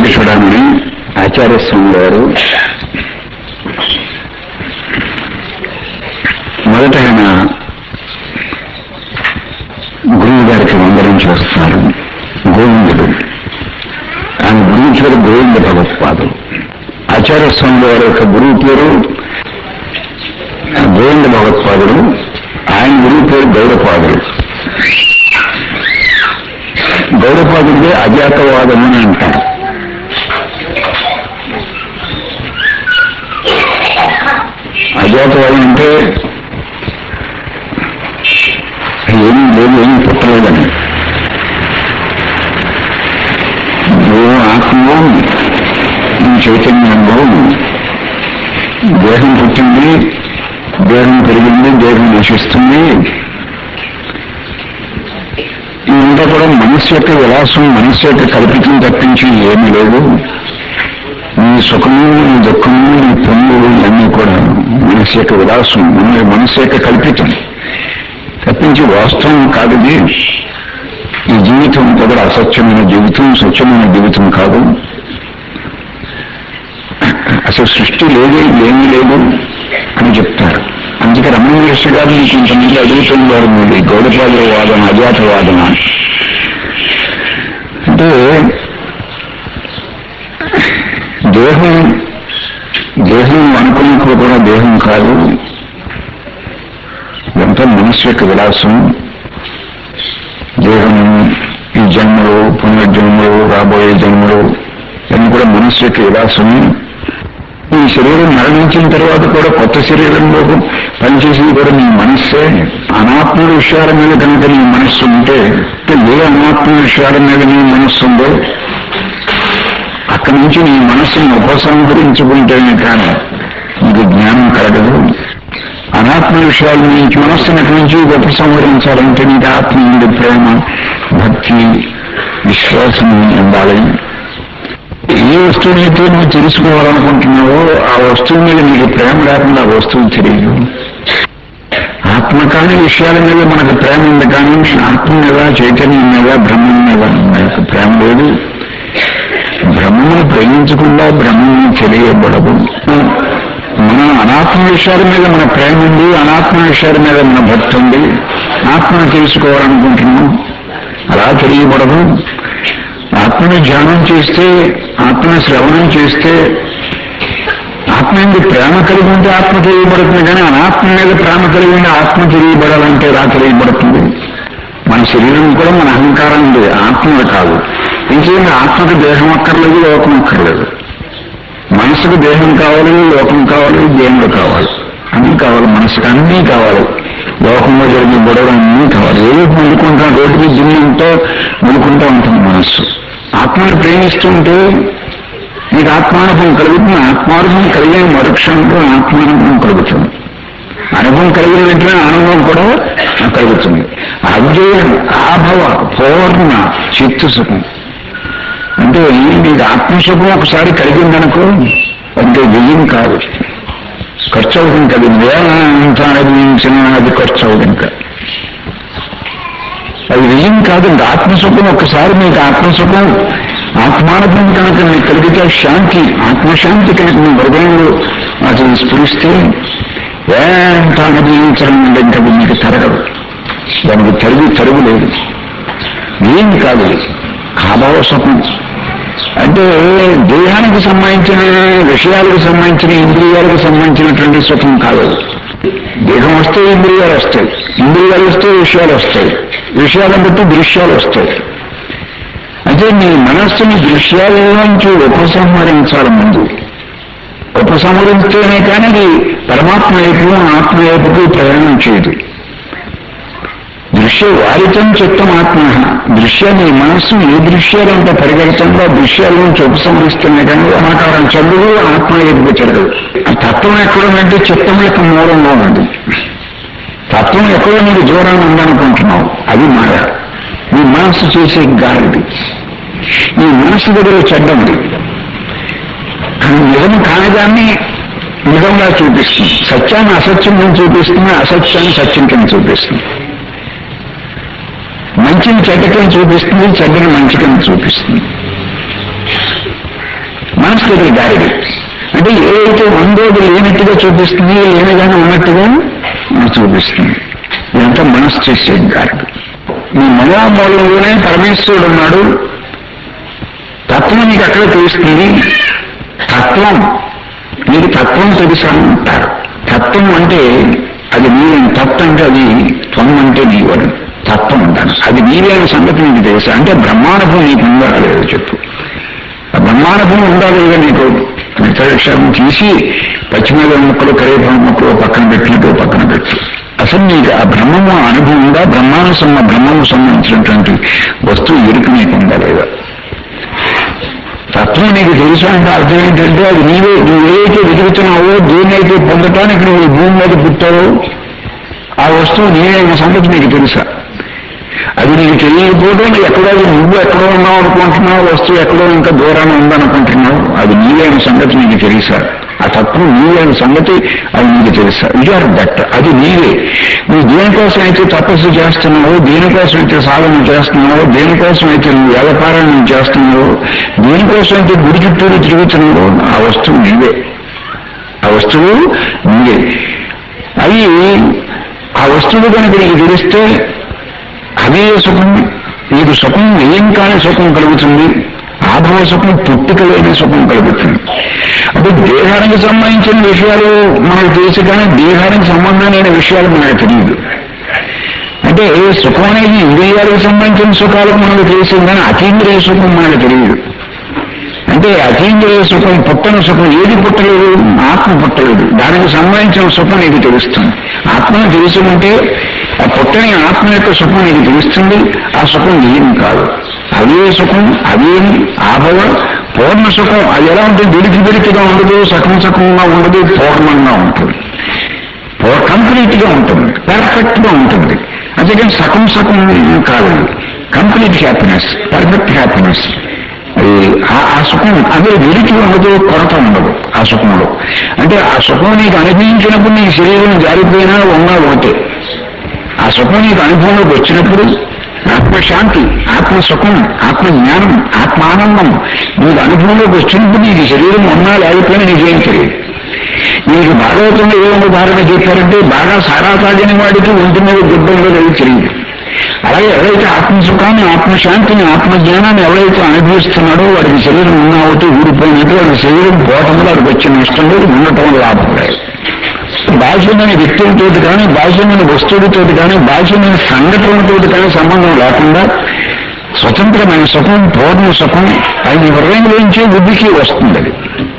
వివేక చూడమని ఆచార్య స్వామి గారు మొదట ఆయన గురువు గారికి వందనం చేస్తున్నారు. గోవిందుడు ఆయన గురువు పేరు గోవింద భగవత్పాదులు. ఆచార్య స్వామి వారి యొక్క గురువు పేరు గోవింద భగవత్పాదులు, ఆయన గురువు పేరు గౌడపాదులు. గౌడపాదుడిదే అజాతవాదం అని అంటారు. అజాతవాదం అంటే ఏమీ లేదు, ఏమీ పుట్టలేదని. నువ్వు ఆత్మ, నీ చైతన్యంలో దేహం పుట్టింది, దేహం పెరిగింది, దేహం నశిస్తుంది. ఇదంతా కూడా మనస్సు యొక్క విలాసం, మనస్సు యొక్క కల్పితం తప్పించి ఏమీ లేదు. నీ సుఖము, నీ దుఃఖము, నీ పొంగులు ఇవన్నీ కూడా మనస్సు యొక్క విలాసం, మనస్సు యొక్క కల్పితం తప్పించి వాస్తవం కాదు. ఈ జీవితం అంతా కూడా అసత్యమైన జీవితం, సత్యమైన జీవితం కాదు. అసలు సృష్టి లేదు, ఏమీ లేదు అని చెప్తారు. అందుకే రమణ మహర్షి గారు కొంతమంది అడుగుతున్నారు, మీరు గౌడపాదుల వాదన అజాతవాదన అంటే దేహం అనుకున్నప్పుడు కూడా దేహం కాదు, ఇదంతా మనస్సు యొక్క విలాసం. దేహం, ఈ జన్మలు, పునర్జన్మలు, రాబోయే జన్మలు ఇవన్నీ కూడా మనస్సు యొక్క విలాసం. ఈ శరీరం మరణించిన తర్వాత కూడా కొత్త శరీరంలో పనిచేసేది కూడా నీ మనస్సే. అనాత్మ విషయాల మీద కనుక నీ మనస్సు ఉంటే, ఏ అనాత్మ విషయాల మీద నీ మనస్సు ఉందో అక్కడి నుంచి నీ మనస్సును ఉపసంహరించుకుంటేనే కానీ నీకు జ్ఞానం కలగదు. అనాత్మ విషయాల నుంచి మనస్సుని నుంచి ఉపసంహరించాలంటే నీకు ఆత్మ నుండి ప్రేమ, భక్తి, విశ్వాసం ఉండాలి. ఏ వస్తువునైతే నువ్వు తెలుసుకోవాలనుకుంటున్నావో ఆ వస్తువు మీద నీకు ప్రేమ లేకుండా ఆ వస్తువు తెలియదు. ఆత్మ కాని విషయాల మీద మనకు ప్రేమ ఉంది, కానీ ఆత్మ మీద, చైతన్యం మీద, బ్రహ్మం మీద మనకు ప్రేమ లేదు. బ్రహ్మను ప్రేమించకుండా బ్రహ్మను తెలియబడదు. మన అనాత్మ విషయాల మీద మన ప్రేమ ఉంది, అనాత్మ విషయాల మీద మన భక్తి ఉంది. ఆత్మను తెలుసుకోవాలనుకుంటున్నాం, అలా తెలియబడదు. ఆత్మని ధ్యానం చేస్తే, ఆత్మని శ్రవణం చేస్తే, ఆత్మ మీద ప్రేమ కలిగి ఉంటే ఆత్మ తెలియబడుతుంది. కానీ అనాత్మ మీద ప్రేమ కలిగి ఉంటే ఆత్మ తెలియబడాలంటే ఎలా తెలియబడుతుంది? మన శరీరం కూడా మన అహంకారం ఉంది, ఆత్మది కాదు. ఇంకేమి ఆత్మకు దేహం అక్కర్లేదు, లోకం అక్కర్లేదు. మనసుకు దేహం కావాలి, లోకం కావాలి, దేవుడు కావాలి, అన్నీ కావాలి. మనసుకు అన్నీ కావాలి. లోకంలో జరిగే గొడవలు అన్నీ కావాలి. ఏదో మొదలుకుంటాం, రోడ్డుకి దిన్నంతో మొదలుకుంటూ ఉంటుంది మనస్సు. ఆత్మను ప్రేమిస్తుంటే నీకు ఆత్మానుభవం కలుగుతుంది. ఆత్మానుభవం కలిగిన మరుక్షణంలో ఆత్మానుభవం కలుగుతుంది. అనుభవం కలిగిన వెంటనే ఆనందం కూడా కలుగుతుంది. అద్వైతం, ఆభవ, పూర్ణ చిత్తు సుఖం అంటే నీకు ఆత్మసుఖం ఒకసారి కలిగిందనుకో, అంటే వెయ్యం కాదు, ఖర్చు అవుతుంది కదా. వేలంత అనుభవించిన అది ఖర్చు అవుతుంది కదా, అది వెయ్యం కాదు. ఆత్మసుఖం ఒకసారి మీకు ఆత్మసుఖం, ఆత్మానుభవం కనుక మీకు కలిగితే శాంతి, ఆత్మశాంతి కనుక మీ హృదయంలో అసలు స్ఫురిస్తే ఎంత అనుభవించడం అంటే మీకు తరగదు. దానికి తరుగు లేదు, ఏం కాదు. అభావ సుఖం అంటే దేహానికి సంబంధించిన విషయాలకు సంబంధించిన, ఇంద్రియాలకు సంబంధించినటువంటి సుఖం కాదు. దేహం వస్తే ఇంద్రియాలు వస్తాయి, ఇంద్రియాలు వస్తే విషయాలు వస్తాయి, విషయాలను బట్టి దృశ్యాలు వస్తాయి. అయితే నీ మనస్సుని దృశ్యాల నుంచి ఉపసంహరించాలి. ముందు ఉపసంహరిస్తేనే కానీ అది పరమాత్మ వైపు, ఆత్మ వైపుకు ప్రయాణం చేయదు. దృశ్య వారితం చిత్తం ఆత్మ. దృశ్యాన్ని మనస్సు ఏ దృశ్యాలంటే పరిగెడుతుందో ఆ దృశ్యాల నుంచి ఉపసంహరిస్తేనే కానీ ఆకారం చదువు ఆత్మ వైపుకు జరగదు. ఆ తత్వం ఎక్కడుందంటే చిత్తం యొక్క మూలంలో ఉంది. తత్వం ఎక్కడో నీకు దూరంగా ఉందనుకుంటున్నావు, అది మాయ. నీ మనస్సు చేసే గాలిది. ఈ మనస్సు దగ్గర చెడ్డండి, నిజం కానిదాన్ని నిజంగా చూపిస్తుంది. సత్యాన్ని అసత్యం కింద చూపిస్తుంది, అసత్యాన్ని సత్యం కింద చూపిస్తుంది. మంచిని చెడ్డ కింద చూపిస్తుంది, చెడ్డని మంచి కింద చూపిస్తుంది. మనసు దగ్గర గారిది. అంటే ఏదైతే ఉందో అది లేనట్టుగా చూపిస్తుంది, లేనిగానే ఉన్నట్టుగా చూపిస్తుంది. ఇదంతా మనసు చేసే గారిది. ఈ మనోమూలంలోనే పరమేశ్వరుడు ఉన్నాడు. తత్వం నీకు అక్కడ తెలుస్తుంది. తత్వం నీకు తత్వం తెలుసా అంటారు. తత్వం అంటే అది నీవేం, తత్వం అంటే అది త్వం అంటే నీవని తత్వం అంటాను. అది నీవే అనే సంగతి నీకు తెలుసా అంటే బ్రహ్మానుభవం నీకు ఉందా లేదో చెప్పు. ఆ బ్రహ్మానుభవం ఉందా లేదా నీకు నిత్యక్షరం తీసి పశ్చిమ ముక్కలు కరేపాల ముక్కలు పక్కన పెట్టినట్టు పక్కన పెట్టు. అసలు నీకు ఆ బ్రహ్మము అనుభవం ఉందా? బ్రహ్మము సంబంధించినటువంటి వస్తువు ఎరుకు నీకు ఉందా లేదా? తత్వం నీకు తెలుసు అంటే అర్థం ఏంటంటే అది నువ్వేదైతే వెతుకుతున్నావో, దేన్నైతే పొందటానికి నువ్వు భూమి మీద పుట్టావో ఆ వస్తువు నీవే అన్న సంగతి నీకు తెలుసా? అది నీకు తెలియకపోవడం ఎక్కడో నువ్వు ఎక్కడో ఉన్నావు అనుకుంటున్నావు, వస్తువు ఎక్కడో ఇంకా దూరాన్ని ఉందనుకుంటున్నావు. అది నీవే అన్న సంగతి నీకు తెలుసా? ఆ తత్వం నీవే అన్న సంగతి అది నీకు తెలుసా? You are that. అది నీవే. నువ్వు దేనికోసం అయితే తపస్సు చేస్తున్నావో, దేనికోసం అయితే సాధన చేస్తున్నావో, దేనికోసం అయితే నువ్వు వ్యాపారాన్ని చేస్తున్నావో, దేనికోసం అయితే గుడి చుట్టూరు తిరుగుతున్నావో ఆ వస్తువు నీవే. ఆ వస్తువు నీవే. అవి ఆ వస్తువు కనుక నీకు తెలిస్తే అదే సుఖం. నీకు సుఖం ఏం కాని సుఖం కలుగుతుంది. ఆభవ సుఖం పుట్టుక లేని సుఖం కలుగుతుంది. అంటే దేహానికి సంబంధించిన విషయాలు మనకు తెలుసు, కానీ దేహానికి సంబంధం లేని విషయాలు మనకు తెలియదు. అంటే సుఖం అనేది ఇంద్రియాలకు సంబంధించిన సుఖాలు మనకు తెలుసు, కానీ అతీంద్రియ సుఖం మనకు తెలియదు. అంటే అతీంద్రియ సుఖం, పుట్టని సుఖం ఏది పుట్టలేదు? ఆత్మ పుట్టలేదు. దానికి సంబంధించిన సుఖం నీకు తెలుస్తుంది. ఆత్మను తెలుసుకుంటే ఆ పుట్టని ఆత్మ యొక్క సుఖం నీకు తెలుస్తుంది. ఆ సుఖం ఏమి కాదు, అదే సుఖం, అదేమి ఆభవ పూర్ణ సుఖం. అది ఎలా ఉంటుంది? విడిచిగా ఉండదు, సకంగా ఉండదు, పూర్ణంగా ఉంటుంది, కంప్లీట్ గా ఉంటుంది, పర్ఫెక్ట్ గా ఉంటుంది. అంతేకాని సకం కాదు. Complete happiness, perfect happiness. ఆ సుఖం అదే విడిచి ఉండదు, కొరత ఉండదు ఆ సుఖంలో. అంటే ఆ సుఖం నీకు అనుభవించినప్పుడు నీ శరీరం జారిపోయినా ఉన్నా ఒకటే. ఆ సుఖం నీకు అనుభవంలోకి వచ్చినప్పుడు ఆత్మశాంతి, ఆత్మ సుఖం, ఆత్మ జ్ఞానం, ఆత్మ ఆనందం నీకు అనుభవంలోకి వచ్చినప్పుడు నీకు శరీరం ఉన్నా లేకపోయినా నీకేం తెలియదు. నీకు భాగవతంలో ఏమో భారణ చెప్పారంటే బాగా సారా తాగిన వాడికి ఒంటి మీద గుడ్డ ఉండదు తెలియదు. అలాగే ఎవరైతే ఆత్మసుఖాన్ని, ఆత్మశాంతిని, ఆత్మజ్ఞానాన్ని ఎవరైతే అనుభవిస్తున్నాడో వాడికి శరీరం ఉన్నా ఒకటి ఊడిపోయినట్టు వాడి శరీరం పోవటంలో వాడికి వచ్చిన నష్టం లేదు, ఉండటం లాభం లేదు. బాహ్యమైన వ్యక్తులతో కానీ, బాహ్యమైన వస్తువులతో కానీ, బాహ్యమైన సంఘటనలతో కానీ సంబంధం లేకుండా స్వతంత్రమైన సుఖం, పూర్ణ సుఖం అది హృదయంలోంచి బుద్ధికి వస్తుంది. అది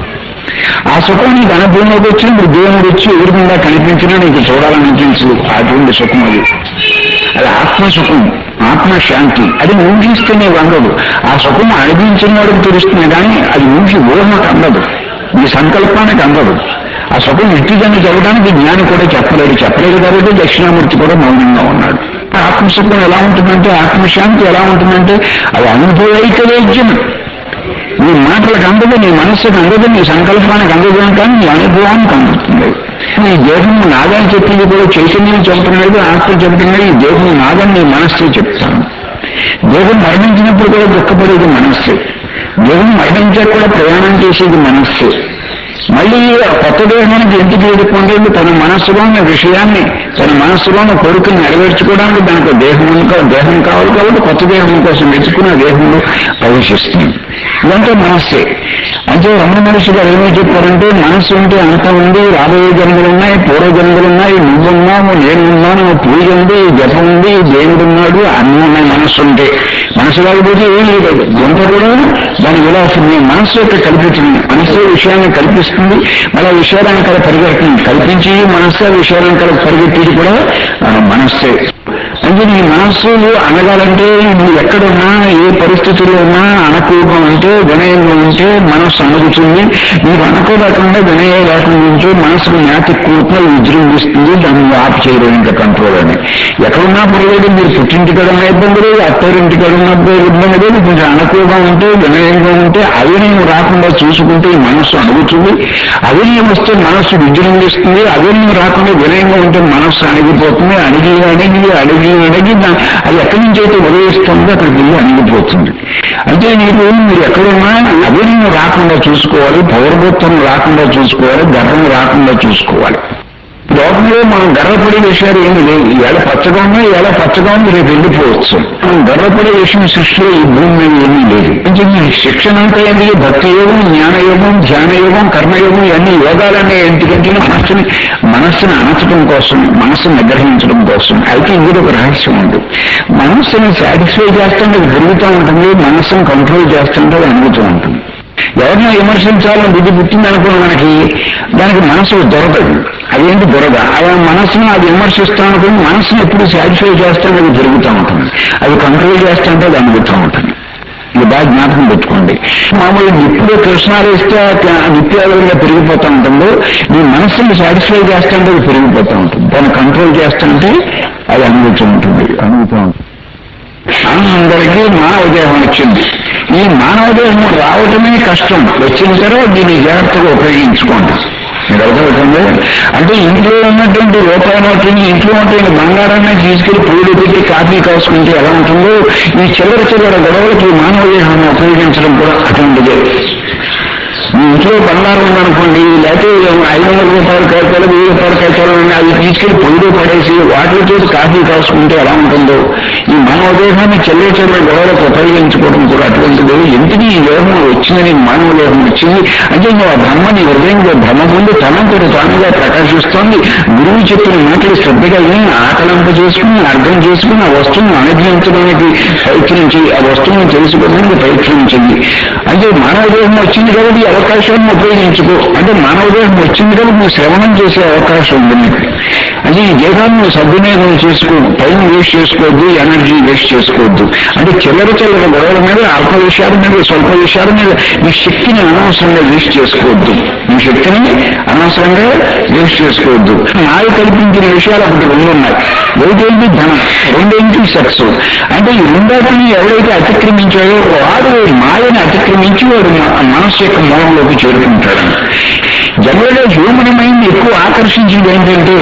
ఆ సుఖం నీకు అనుభవంలోకి వచ్చినప్పుడు దేవుడు వచ్చి ఎదురుకుండా కనిపించినా నీకు చూడాలనిపించదు. అటువంటి సుఖం అది ఆత్మసుఖం, ఆత్మశాంతి. అది ఊహిస్తూనే అందదు. ఆ సుఖం అనుభవించిన వాడికి తెలుస్తుంది, కానీ అది ఊహకు అందదు, ఈ సంకల్పానికి అందదు. ఆ సుఖం నిత్యజన్మ జరగడానికి జ్ఞాని కూడా చెప్పలేదు కాబట్టి దక్షిణామూర్తి కూడా మౌనంగా ఉన్నాడు. ఆత్మసుఖం ఎలా ఉంటుందంటే, ఆత్మశాంతి ఎలా ఉంటుందంటే అది అనుభవైక వేద్యం. నీ మాటలకు అందదు, నీ మనస్సుకు అందదు, నీ సంకల్పానికి అందదు, కానీ నీ అనుభవానికి అందుతుంది. ఈ దేహం నాదని చెప్పింది కూడా చైతన్యం చెబుతున్నాడు, ఆత్మ చెబుతున్నాడు. ఈ దేహం నాదని నీ మనస్సే చెప్తాను. దేహం మరణించినప్పుడు కూడా దుఃఖపడేది మనస్సే. దేహం మరణించాక కూడా ప్రయాణం చేసేది మనస్సే. మళ్ళీ కొత్త దేహానికి ఎందుకు ఎదుర్కొంటే తన మనస్సులోని విషయాన్ని, తన మనస్సులోని కోరికను నెరవేర్చుకోవడానికి దానికి దేహం కావాలి కాబట్టి కొత్త దేహం కోసం వెతుకుని ఆ దేహంలో ప్రవేశిస్తుంది. ఇదంతా మనస్సే. అంటే రమణ మహర్షి గారు ఏమో చెప్పారంటే, మనస్సు ఉంటే అంత ఉంది, రాబోయే జన్మలున్నాయి, పూర్వజన్మలున్నాయి, నువ్వున్నావు, నేనున్నాను, పూజ ఉంది, జపం ఉంది, దేవుడున్నాడు, అన్నీ ఉన్నాయి. మనస్సు ఉంటే మనసు లేకపోతే ఏం లేదు. గొంత కూడా దాని విలాసం మనస్సు యొక్క కల్పించింది. మనస్సు విషయాన్ని కల్పిస్తుంది, మళ్ళీ విషయాన్ని కల పరిగెడుతుంది. కల్పించి మనస్సు విషయాన్ని కల పరిగెట్టేది కూడా మనస్సే. అంటే నీ మనస్సు అనగాలంటే నువ్వు ఎక్కడున్నా, ఏ పరిస్థితుల్లో ఉన్నా అనకూపం ఉంటే, వినయంగా ఉంటే మనస్సు అనుగుతుంది. నీకు అనుకోలేకుండా వినయం లేకుండా ఉంటే మనసుకు జ్ఞాతి కూర్పున విజృంభిస్తుంది. దాన్ని ఆఫ్ చేయడం ఇంకా కంట్రోల్ అని. ఎక్కడున్నా పర్లేదు, మీరు పుట్టింటికాడ ఉన్న ఇబ్బంది లేదు, అత్తారింటికాడ ఉన్నప్పుడు ఇబ్బంది లేదు. కొంచెం అనుకూలంగా ఉంటే, వినయంగా ఉంటే, అవినయం రాకుండా చూసుకుంటే ఈ మనస్సు అడుగుతుంది. అవినయం వస్తే మనస్సు విజృంభిస్తుంది. అవినయం రాకుండా వినయంగా ఉంటే మనస్సు అణిగిపోతుంది. అణిగి ఎనర్జీ అది ఎక్కడి నుంచి అయితే ఉదయిస్తుందో అక్కడికి వెళ్ళి అణిగిపోతుంది. అంటే మీరు ఎక్కడున్నా అదే రాకుండా చూసుకోవాలి, పౌరభూత్వం రాకుండా చూసుకోవాలి, గర్వం రాకుండా చూసుకోవాలి. లోకంలో మనం గర్వపడే విషయాలు ఏమి లేవు. ఈవేళ పచ్చగా ఉన్నా ఈవేళ పచ్చగా ఉంది, రేపు వెళ్ళిపోవచ్చు. మనం గర్వపడే విషయం సృష్టిలో ఈ భూమి మీద ఏమీ లేదు. కొంచెం ఈ శిక్షణ అంతా ఏంటి? భక్తి యోగం, జ్ఞానయోగం, ధ్యానయోగం, కర్మయోగం, ఇవన్నీ యోగాలనే ఎందుకంటే మనస్సుని అణచడం కోసం, మనస్సును నిగ్రహించడం కోసం. అయితే ఇందులో ఒక రహస్యం ఉంది. మనస్సుని సాటిస్ఫై చేస్తుంటే అది పెరుగుతూ ఉంటుంది, మనస్సును కంట్రోల్ చేస్తుంటే అది అణుగుతూ ఉంటుంది. ఎవరినో విమర్శించాలని బుద్ధి పుట్టిందనుకున్న దానికి మనసు దొరకదు. అదేంటి దొరద? ఆ మనస్సును అది విమర్శిస్తాం అనుకుని మనస్సును ఎప్పుడు సాటిస్ఫై చేస్తాను అది పెరుగుతూ ఉంటుంది, అది కంట్రోల్ చేస్తుంటే అది అణుగుతూ ఉంటుంది. ఇది బాగా జ్ఞాపకం పెట్టుకోండి. మామూలుగా నిప్పులో కృష్ణాలు వేస్తే నిత్యాలుగా పెరిగిపోతూ ఉంటుందో, నీ మనస్సుని సాటిస్ఫై చేస్తుంటే అది పెరిగిపోతూ ఉంటుంది, దాన్ని కంట్రోల్ చేస్తుంటే అది అణుగుతూ ఉంటుంది. అందరికీ మానవ దేహం వచ్చింది. ఈ మానవ దేహం రావటమే కష్టం. వచ్చిన తర్వాత దీన్ని జాగ్రత్తగా ఉపయోగించుకోండి. మీరు అర్థమవుతుంది. అంటే ఇంట్లో ఉన్నటువంటి రూపాయి నోట్లని, ఇంట్లో ఉన్నటువంటి బంగారాన్ని తీసుకెళ్లి పూలు పెట్టి కాఫీ కాసుకుంటే ఎలా ఉంటుందో, ఈ చిల్లర గొడవలకి మానవ దేహాన్ని ఉపయోగించడం కూడా అటువంటిదే. మీ ఇంట్లో బంగారం ఉందనుకోండి, లేకపోతే 500 రూపాయల కాయలు, 1000 రూపాయల కాయలు అవి తీసుకెళ్లి పొయ్యిలో పడేసి వాటితో కాఫీ కాసుకుంటే ఎలా ఉంటుందో, ఈ మానవ దేహాన్ని చెల్లె గొడవలకు ఉపయోగించుకోవడం కూడా అటువంటిది. ఎందుకు ఈ దేహం వచ్చిందని మానవ దేహం వచ్చింది అంటే ఆ బ్రహ్మ నీ హృదయంలో బ్రహ్మ ముందు తనంతటి తానుగా ప్రకాశిస్తోంది. గురువు చెప్పిన మాటలు శ్రద్ధగా ఆకలింప చేసుకుని అర్థం చేసుకుని ఆ వస్తువును అనుగ్రహించడానికి ప్రయత్నించి, ఆ వస్తువును తెలుసుకోవడానికి ప్రయత్నించింది. అంటే మానవ దేహం వచ్చింది కాబట్టి ఈ అవకాశాన్ని ఉపయోగించుకో. అంటే మానవ దేహం వచ్చింది కాబట్టి నువ్వు శ్రవణం చేసే అవకాశం ఉంది నీకు. అంటే ఈ దేహాన్ని నువ్వు సద్వినియోగం చేసుకో, టైం వేస్ట్ చేసుకోవద్దు, ఎనర్జీ వేస్ట్ చేసుకోవద్దు. అంటే చిల్లర గొడవల మీద, అల్ప విషయాల మీద, స్వల్ప విషయాల మీద నీ శక్తిని అనవసరంగా వేస్ట్ చేసుకోవద్దు. నీ శక్తిని అనవసరంగా వేస్ట్ చేసుకోవద్దు. మాయ కల్పించిన విషయాలు ఒకటి 2 ఉన్నాయి. ఒకటేంటి ధనం, రెండేంటి సెక్స్. అంటే ఈ రెండాటిని ఎవరైతే అతిక్రమించాడో వాడు మాయని అతిక్రమించి వాడు మనస్సు యొక్క మూలంలోకి చేరుకుంటాడు. జనరల్గా హ్యూమన్ మైండ్ ఎక్కువ ఆకర్షించింది ఏంటంటే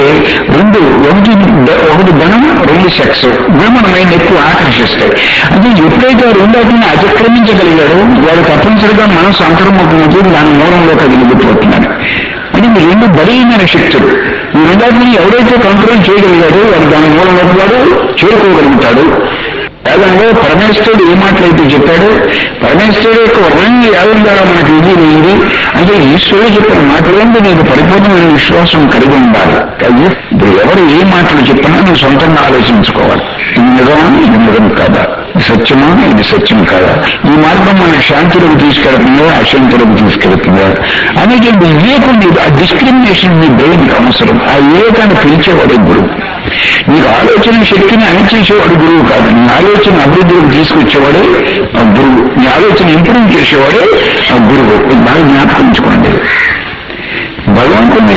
ఒకటి ధనం, 2 సెక్స్. హ్యూమన్ మైండ్ ఎక్కువ ఆకర్షిస్తాయి. అంటే ఎప్పుడైతే రెండాటిని అతిక్రమించగలిగాడో వాడు తప్పనిసరిగా మనసు అంతర్ముఖమవుతుంది, దాని మూలంలోకి అది వెళ్ళిపోతున్నాడు. అంటే ఈ 2 బలీయమైన శక్తులు. ఈ రెండాటిని ఎవరైతే కంట్రోల్ చేయగలిగాడో వాడు దాని మూలంలోకి వాడు చేరుకోగలుగుతాడు. వేదంలో పరమేశ్వరుడు ఏ మాటలైతే చెప్పాడో, పరమేశ్వరుడు యొక్క వర్ణంగా యాగం ద్వారా మనకు ఇది లేదు అంటే ఈశ్వరుడు చెప్పిన మాటలంటే నీకు పరిపూర్ణమైన విశ్వాసం కలిగి ఉండాలి. ఇప్పుడు ఎవరు ఏ మాటలు చెప్పినా నువ్వు సొంతంగా ఆలోచించుకోవాలి. ఇది నిజమా, ఇది నిజం కాదా, ఇది సత్యమా, ఇది సత్యం కాదా, ఈ మార్గం మన శాంతిలోకి తీసుకెళ్తుందా, అశాంతిలోకి తీసుకెళ్తుందా అనేటువంటి వివేకం. ఆ డిస్క్రిమినేషన్ నీ బ్రెయిన్ అవసరం. ఆ వివేకాన్ని పిలిచేవాడే గురువు. నీకు ఆలోచన శక్తిని అణిచేసేవాడు గురువు కాదు. నీ ఆలోచన అభివృద్ధిలోకి తీసుకొచ్చేవాడే గురువు. నీ ఆలోచన ఇంప్రూవ్ చేసేవాడే గురువు. బాగా జ్ఞాపకించుకోండి. భగవంతుడిని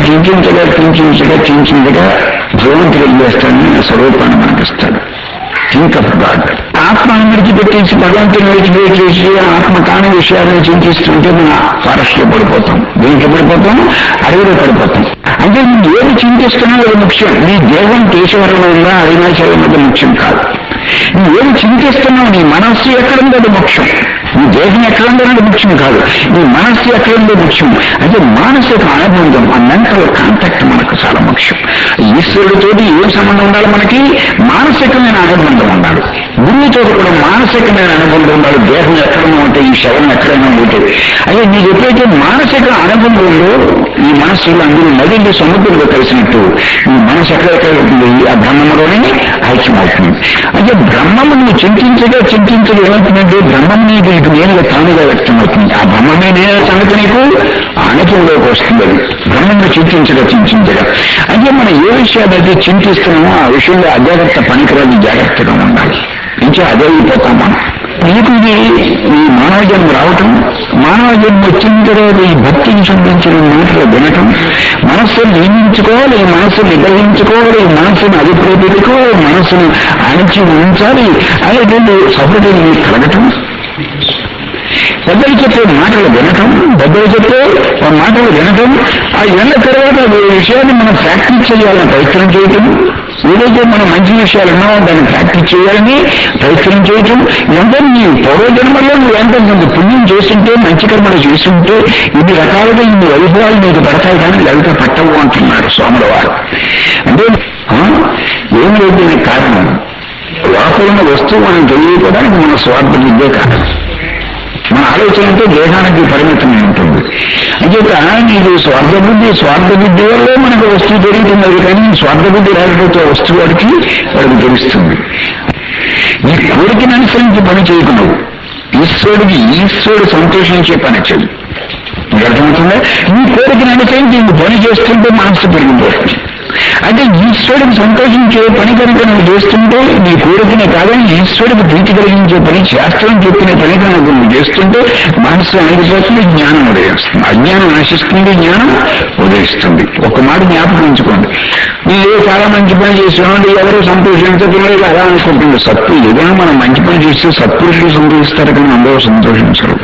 చింతించగా భగవంతుడు ఏం చేస్తాడని స్వరూపాన్ని మనకిస్తాడు. Think of God. ఆత్మను విడిచిపెట్టేసి భగవంతుని విడిచిపెట్టేసి ఆత్మ కాని విషయాలను చింతిస్తుంటే మనం ఫారెస్ట్లో పడిపోతాం. దేంట్లో పడిపోతాం? అడవిలో పడిపోతాం. అంటే నువ్వు ఏది చింతిస్తున్నావు అది ముఖ్యం. నీ దేహం కేశవరంలో ఉందా, అరుణాచలం ఉన్నది ముఖ్యం కాదు. నువ్వు ఏది చింతిస్తున్నావు, నీ మనస్సు ఎక్కడుందో అది ముఖ్యం. నీ దేహం ఎక్కడుందో అది ముఖ్యం కాదు, నీ మనస్సు ఎక్కడుందో ముఖ్యం. అంటే మానసిక అనుబంధం, ఆ మెంటల్ కాంటాక్ట్ మనకు చాలా ముఖ్యం. ఈశ్వరుడితో ఏం సంబంధం ఉండాలి? మనకి మానసికమైన అనుబంధం ఉండాలి. గురువుతో కూడా మానసికమైన అనుబంధం ఉండాలి. దేహం ఎక్కడైనా ఉంటే, ఈ శవం ఎక్కడైనా ఉంటే. అయితే నీకు ఎప్పుడైతే మానసిక అనుబంధం ఉందో, ఈ మనస్సులో అందరూ నదిలో సముద్రంలో కలిసినట్టు ఈ మనసు ఎక్కడెక్కడ ఉంటుంది? ఆ బ్రహ్మంలోనే ఐక్యమవుతుంది. అంటే బ్రహ్మము నువ్వు చింతించగా ఏమవుతుందంటే బ్రహ్మం నీకు నేనుగా తానుగా వ్యక్తమవుతుంది. ఆ బ్రహ్మమే నేను సంగతి నీకు అనుభవంలోకి వస్తుంది. అది బ్రహ్మను చింతించగా. అంటే మనం ఏ విషయాలైతే చింతిస్తున్నామో ఆ విషయంలో అజాగ్రత్త పనికిరాని జాగ్రత్తగా ఉండాలి. ఇంకా అదే అయిపోతాం మనం. నీకు ఈ మానవ జన్మ రావటం, మానవ జన్మ వచ్చిన తర్వాత ఈ భక్తికి సంబంధించిన మాటలు వినటం, మనస్సును నియమించుకోవాలి, ఈ మనస్సును నిగ్రహించుకోవాలి, ఈ మనస్సును అదుపులో పెట్టుకోవాలి, మనస్సును అణిచి ఉంచాలి అనేటువంటి సౌకర్యం కలగటం, పెద్దలు చెప్పే మాటలు వినటం, ఆ విన్న తర్వాత ఈ విషయాన్ని మనం ప్రాక్టీస్ చేయాలని ప్రయత్నం చేయటం, ఏదైతే మనం మంచి విషయాలు ఉన్నామో దాన్ని ప్రాక్టీస్ చేయాలని ప్రయత్నం చేయటం, ఇదంతా నీ పూర్వజన్మల్లో నువ్వు ఎంత పుణ్యం చేస్తుంటే, మంచి కర్మలు చేస్తుంటే ఇన్ని రకాలుగా ఇన్ని వైభవాలు నీకు పడతాయి కానీ లలిత పట్టవు అంటున్నారు స్వాముల వారు. అంటే ఏం లేదు దీనికి కారణం లోపల ఉన్న వస్తువు మనం తెలియకపోవడానికి మన స్వార్థ బుద్ధే కారణం. మన ఆలోచన అంటే దేహానికి పరిమితమై ఉంటుంది. అంచేత నీకు స్వార్థ బుద్ధి వల్లే మనకు వస్తువు పెరుగుతున్నది కానీ స్వార్థ బుద్ధి లేకపోతే వస్తువు వాడికి తెలుస్తుంది. ఈ కోరికను అనుసరించి పని చేయకున్నావు, ఈశ్వరుడు సంతోషించే పని చెయ్యి. మీకు అర్థమవుతుందా? ఈ కోరికను అనుసరించి నువ్వు పని చేస్తుంటే మనస్సు పెరిగిపోతుంది. అంటే ఈశ్వరుడికి సంతోషించే పని కనుక నువ్వు చేస్తుంటే నీ కోరికనే కాదని ఈశ్వరుడికి ప్రీతి కలిగించే పని, శాస్త్రం చెప్పిన పని కనుక నువ్వు చేస్తుంటే మనస్సు అణిగిపోతుంది, జ్ఞానం ఉదయిస్తుంది. అజ్ఞానం నశిస్తుంది, జ్ఞానం ఉదయిస్తుంది. ఒక మాట జ్ఞాపకం ఉంచుకోండి. మీరు చాలా మంచి పని చేస్తున్నాడు, ఎవరో సంతోషించలేదు అలా అనుకుంటుంది. సత్తు ఏదైనా మనం మంచి పని చేస్తే సత్పురుషులు సంతోషిస్తారు కానీ అందరూ సంతోషించరు.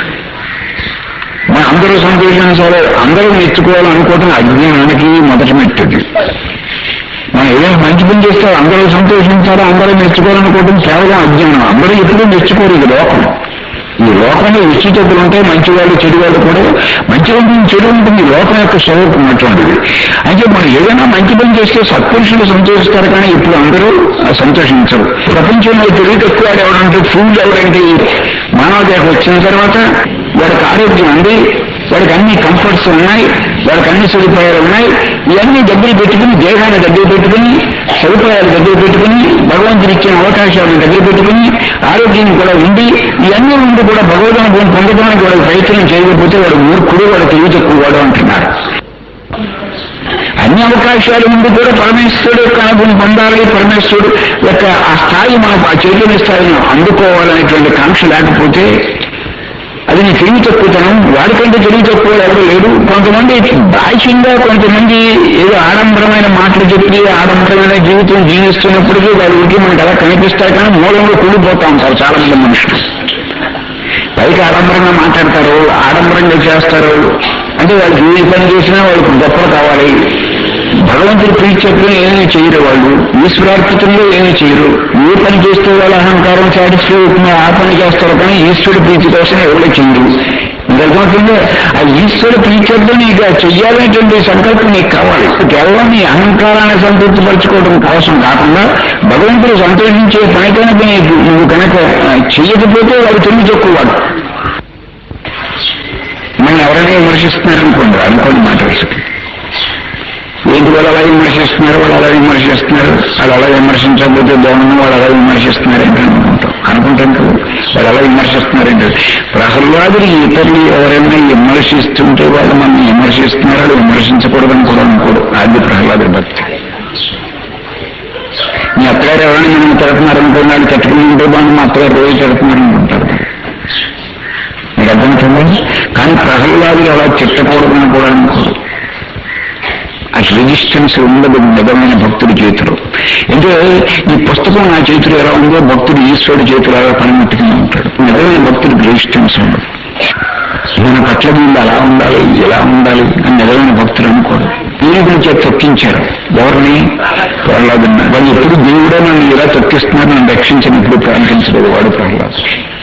మన అందరూ సంతోషించాలి, అందరూ మెచ్చుకోవాలనుకోవటం అజ్ఞానానికి మొదటి మెట్టుది. మనం ఏదైనా మంచి పని చేస్తే అందరూ సంతోషించాలి, అందరూ మెచ్చుకోవాలనుకోవటం కేవలం అజ్ఞానం. అందరూ ఎప్పుడూ మెచ్చుకోరు. ఇది లోకం. ఈ లోకంలో ఇచ్చితగ్గులు ఉంటాయి, మంచివాళ్ళు చెడువాళ్ళు కూడా. మంచి ఉంటుంది, చెడు ఉంటుంది. లోకం యొక్క స్వరూపం అటువంటిది. అయితే మనం ఏదైనా మంచి పని చేస్తే సత్పురుషులు సంతోషిస్తారు కానీ ఇప్పుడు అందరూ సంతోషించరు. ప్రపంచంలో తెలివి తక్కువ ఎవరంటే ఫుల్ ఎవరంటే మానవ దేహం వచ్చిన తర్వాత వాడికి ఆరోగ్యం ఉంది, వాడికి అన్ని కంఫర్ట్స్ ఉన్నాయి, వాడికి అన్ని సదుపాయాలు ఉన్నాయి. ఇవన్నీ దగ్గర పెట్టుకుని, దేహాన్ని దగ్గర పెట్టుకుని, సదుపాయాలు దగ్గర పెట్టుకుని, భగవంతుడు ఇచ్చిన అవకాశాలను దగ్గర పెట్టుకుని, ఆరోగ్యం కూడా ఉండి, ఇవన్నీ ఉండి కూడా భగవదనుభవం పొందడానికి వాడు ప్రయత్నం చేయకపోతే వాడు మూర్ఖుడు, వాడు తెలివి తక్కువ వాడు అంటున్నారు. అన్ని అవకాశాలు ఉండి కూడా పరమేశ్వరుడు యొక్క అనుభవం పొందాలి, పరమేశ్వరుడు యొక్క ఆ స్థాయి మనం ఆ చైతన్య స్థాయిని అందుకోవాలనేటువంటి కాంక్ష లేకపోతే అది నీ తెలివి తక్కువతనం. వాడికంటే తెలివి తక్కువ ఎవరు లేడు. కొంతమంది బాహ్యంగా కొంతమంది ఏదో ఆడంబరమైన మాటలు చెప్పి ఆడంబరమైన జీవితం జీవిస్తున్నప్పటికీ వాడికి మనకు అలా కనిపిస్తారు కానీ మూలంలో కూలిపోతా ఉంటారు చాలా మంది మనుషులు. పైకి ఆడంబరంగా మాట్లాడతారు, ఆడంబరంగా చేస్తారు. అంటే వాళ్ళు ఏ పని చేసినా వాళ్ళకి గొప్పలు కావాలి. భగవంతుడి ప్రీతి చెప్పిన ఏమీ చేయరు వాళ్ళు. ఈశ్వరార్పితంలో ఏమీ చేయరు. ఏ పని చేస్తే వాళ్ళ అహంకారం సాటిస్ఫై అవుతుందో ఆ పని చేస్తారు కానీ ఈశ్వరుడి ప్రీతి కోసం ఎవరో చేయరు. మీకు అర్థమవుతుందో ఆ ఈశ్వరుడు ప్రీతి చెప్పడం నీకు చెయ్యాలనేటువంటి సంకల్పం నీకు కావాలి. కేవలం నీ అహంకారాన్ని సంతృప్తి పరచుకోవడం కోసం కాకుండా భగవంతుడు సంతోషించే పని కనుక నువ్వు కనుక చెయ్యకపోతే వాళ్ళు తెలివి తక్కువవాడు. మనం ఎవరైనా విమర్శిస్తున్నారనుకోండి మాట్లాడుతుంది. ఏంటి వాళ్ళు అలా విమర్శిస్తున్నారు, వాళ్ళు అలా విమర్శిస్తున్నారు, వాళ్ళు అలా విమర్శించకపోతే బాగుంది, వాళ్ళు అలా విమర్శిస్తున్నారేంటి అనుకుంటాం కదా. వాళ్ళు అలా విమర్శిస్తున్నారేంటి. ప్రహ్లాదులు ఇతరులు ఎవరైనా విమర్శిస్తుంటే వాళ్ళు మనం విమర్శిస్తున్నారు, వాళ్ళు విమర్శించకూడదని కూడా అనుకోడు. అది ప్రహ్లాదుడి భక్తి. మీ అత్తగారు ఎవరైనా మనం తిడుతున్నారనుకోండి, వాళ్ళు తిట్టుకుని ఉంటే బాగుంది, మా అత్తగారు రోజు తిడుతున్నారనుకుంటారు. మీకు అర్థమవుతుంది. కానీ ప్రహ్లాదులు అలా తిట్టకూడదని కూడా అనుకోడు. అటు రెజిస్టెన్స్ ఉండదు నిజమైన భక్తుడి చేతిలో. అంటే ఈ పుస్తకం నా చేతిలో ఎలా ఉందో భక్తుడు ఈశ్వరుడి చేతిలో ఎలా పనిముట్టుకుని ఉంటాడు. నిజమైన భక్తుడికి రెజిస్టెన్స్ ఉండదు. మన పట్ల ముందు అలా ఉండాలి, ఎలా ఉండాలి అని నిజమైన భక్తులు అనుకోడు. దేవుడి చేతి తొక్కించారు ఎవరిని? ప్రహ్లాదుని. వాళ్ళు ఎప్పుడు దేవుడే నన్ను ఇలా తొక్కిస్తున్నారు, నన్ను రక్షించినప్పుడు ప్రార్థించలేదు వాడు ప్రహ్లాదు.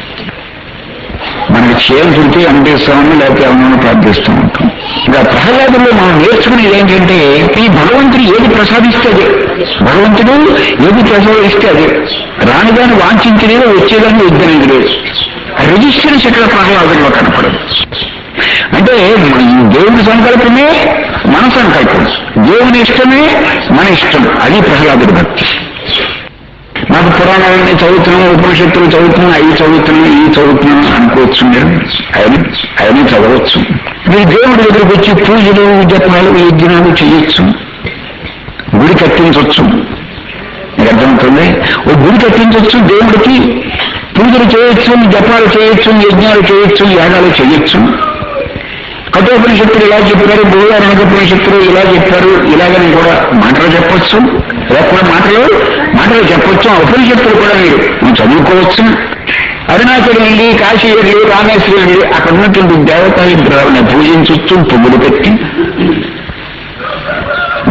మనకి చేయాల్సింటే అనిపిస్తామని లేకపోతే ఎవరైనా ప్రార్థిస్తూ ఉంటాం. ఇంకా ప్రహ్లాదులో మనం నేర్చుకునేది ఏంటంటే ఈ భగవంతుడు ఏది ప్రసాదిస్తే అదే, భగవంతుడు ఏది ప్రసాదిస్తే అదే. రానిదాన్ని వాంఛించలేదు, వచ్చేదాన్ని వద్దనేది లేదు. రిజిస్ట్రెన్స్ ఇక్కడ ప్రహ్లాదులో కనపడదు. అంటే దేవుని సంకల్పమే మన సంకల్పం, దేవుని ఇష్టమే మన ఇష్టం. అది ప్రహ్లాదుడి భక్తి. నాకు పురాణాలన్నీ చదువుతున్నాం, ఉపనిషత్తులు చదువుతున్నాం, అవి చదువుతున్నాం, ఇవి చదువుతున్నాం అనుకోవచ్చు. మీరు అవన్నీ చదవచ్చు. మీరు దేవుడి దగ్గరికి వచ్చి పూజలు, జపాలు, యజ్ఞాలు చేయొచ్చు, గుడి కట్టించవచ్చు. మీకు అర్థమవుతుంది. ఓ గుడి కట్టించవచ్చు, దేవుడికి పూజలు చేయొచ్చు, జపాలు చేయొచ్చు, యజ్ఞాలు చేయొచ్చు, యాగాలు చేయొచ్చు. కఠోపనిషత్తులు ఇలా చెప్పారు, బృహదారణోపనిషత్తులు ఇలా చెప్పారు, ఇలాగని కూడా మాటలు చెప్పొచ్చు. ఇలా కూడా మాటలు చెప్పొచ్చు. ఆ ఉపనిషత్తులు కూడా మీరు చదువుకోవచ్చు. అరుణాచలం వెళ్ళి, కాశీ వెళ్ళి, రామేశ్వరం వెళ్ళి అక్కడ ఉన్నటువంటి దేవతా విగ్రహాలను పూజించవచ్చు, పువ్వులు పెట్టి.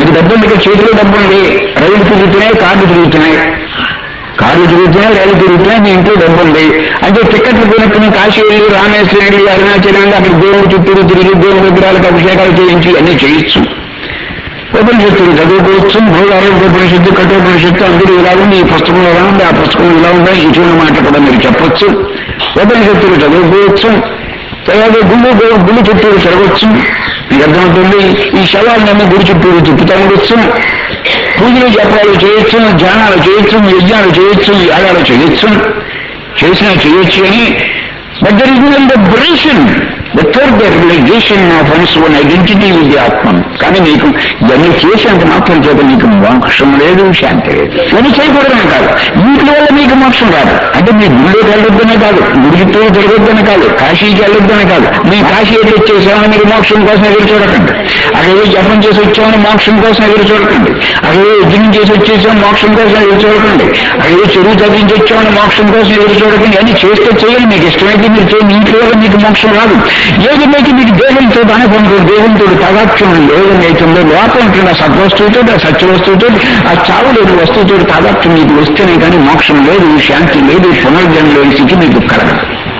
నీకు డబ్బు ఉంది, చేతిలో డబ్బు ఉంది, రైలు తిరుగుతున్నాయి, కార్లు తిరుగుతున్నాయి, రైలు తిరుగుతున్నాయి, నీ ఇంట్లో డబ్బు ఉంది అంటే టికెట్లు కొనుక్కుని కాశీ వెళ్ళి రామేశ్వరం వెళ్ళి అరుణాచలం వెళ్ళి అక్కడ దేవుడు చుట్టూరు తిరిగి దేవుడి విగ్రహాలకు అభిషేకాలు చేయించి అన్నీ చేయొచ్చు. ఉపనిషత్తులు చదువుకోవచ్చు, భూగారోగ్యోపనిషత్తు, కఠోపనిషత్తు, అందరూ ఇలా ఉంది, ఈ పుస్తకం ఇలా ఉంది, ఆ పుస్తకం ఇలా ఉందా, ఇటువంటి మాట కూడా మీరు చెప్పొచ్చు. ఉపనిషత్తులు చదువుకోవచ్చు, తర్వాత గుళ్ళు చుట్టూరు తిరగచ్చు, మీకు అర్థమవుతుంది. ఈ శవాలన్నీ గుడి చుట్టూరు తిప్పుతా ఉండొచ్చు, పూజలు జపాలు చేయొచ్చు, ధ్యానాలు చేయొచ్చు, యజ్ఞాలు చేయొచ్చు, యాగాలు చేయొచ్చు, చేసినా చేయొచ్చు అని. But there is the liberation without the realization of one's own identity with the Atman. కానీ నీకు ఇవన్నీ చేసేంత మాత్రం చేత నీకు మోక్షం లేదు, శాంతి లేదు. ఇవన్నీ చేయకూడదనే కాదు, వీటి వల్ల మీకు మోక్షం రాదు. అంటే మీ గుడిలోకి వెళ్ళొద్దనే కాదు, గుడితో తిరగొద్దనే కాదు, కాశీకి వెళ్ళొద్దనే కాదు. మీ కాశీ ఎదురు వచ్చేసామని మీరు మోక్షం కోసం ఎదురు చూడకండి, అక్కడ జపం చేసి వచ్చామని మోక్షం కోసం ఎదురు చూడకండి, అక్కడ యజ్ఞం చేసి వచ్చేసాం మోక్షం కోసం ఎదురు చూడకండి, అక్కడ చెరువు తగ్గించి వచ్చామని మోక్షం కోసం ఎదురు చూడకండి. అన్ని చేస్తే చేయాలి, మీకు ఇష్టమైతే మీరు చేయండి, ఇంట్లో వల్ల మీకు మోక్షం రాదు. ఏదైతే మీకు దేవునితో అనుకుంటూ దేవునితో తాదాత్మ్యం ఏదైతుందో లోపల ఉంటున్న సద్వస్తువుతో, ఆ సత్య వస్తువుతో, ఆ చావు లేని వస్తువుతో తాదాత్మ్యం మీకు వస్తేనే కానీ మోక్షం లేదు, శాంతి లేదు, పునర్జన్మ లేని స్థితి మీకు కలగదు.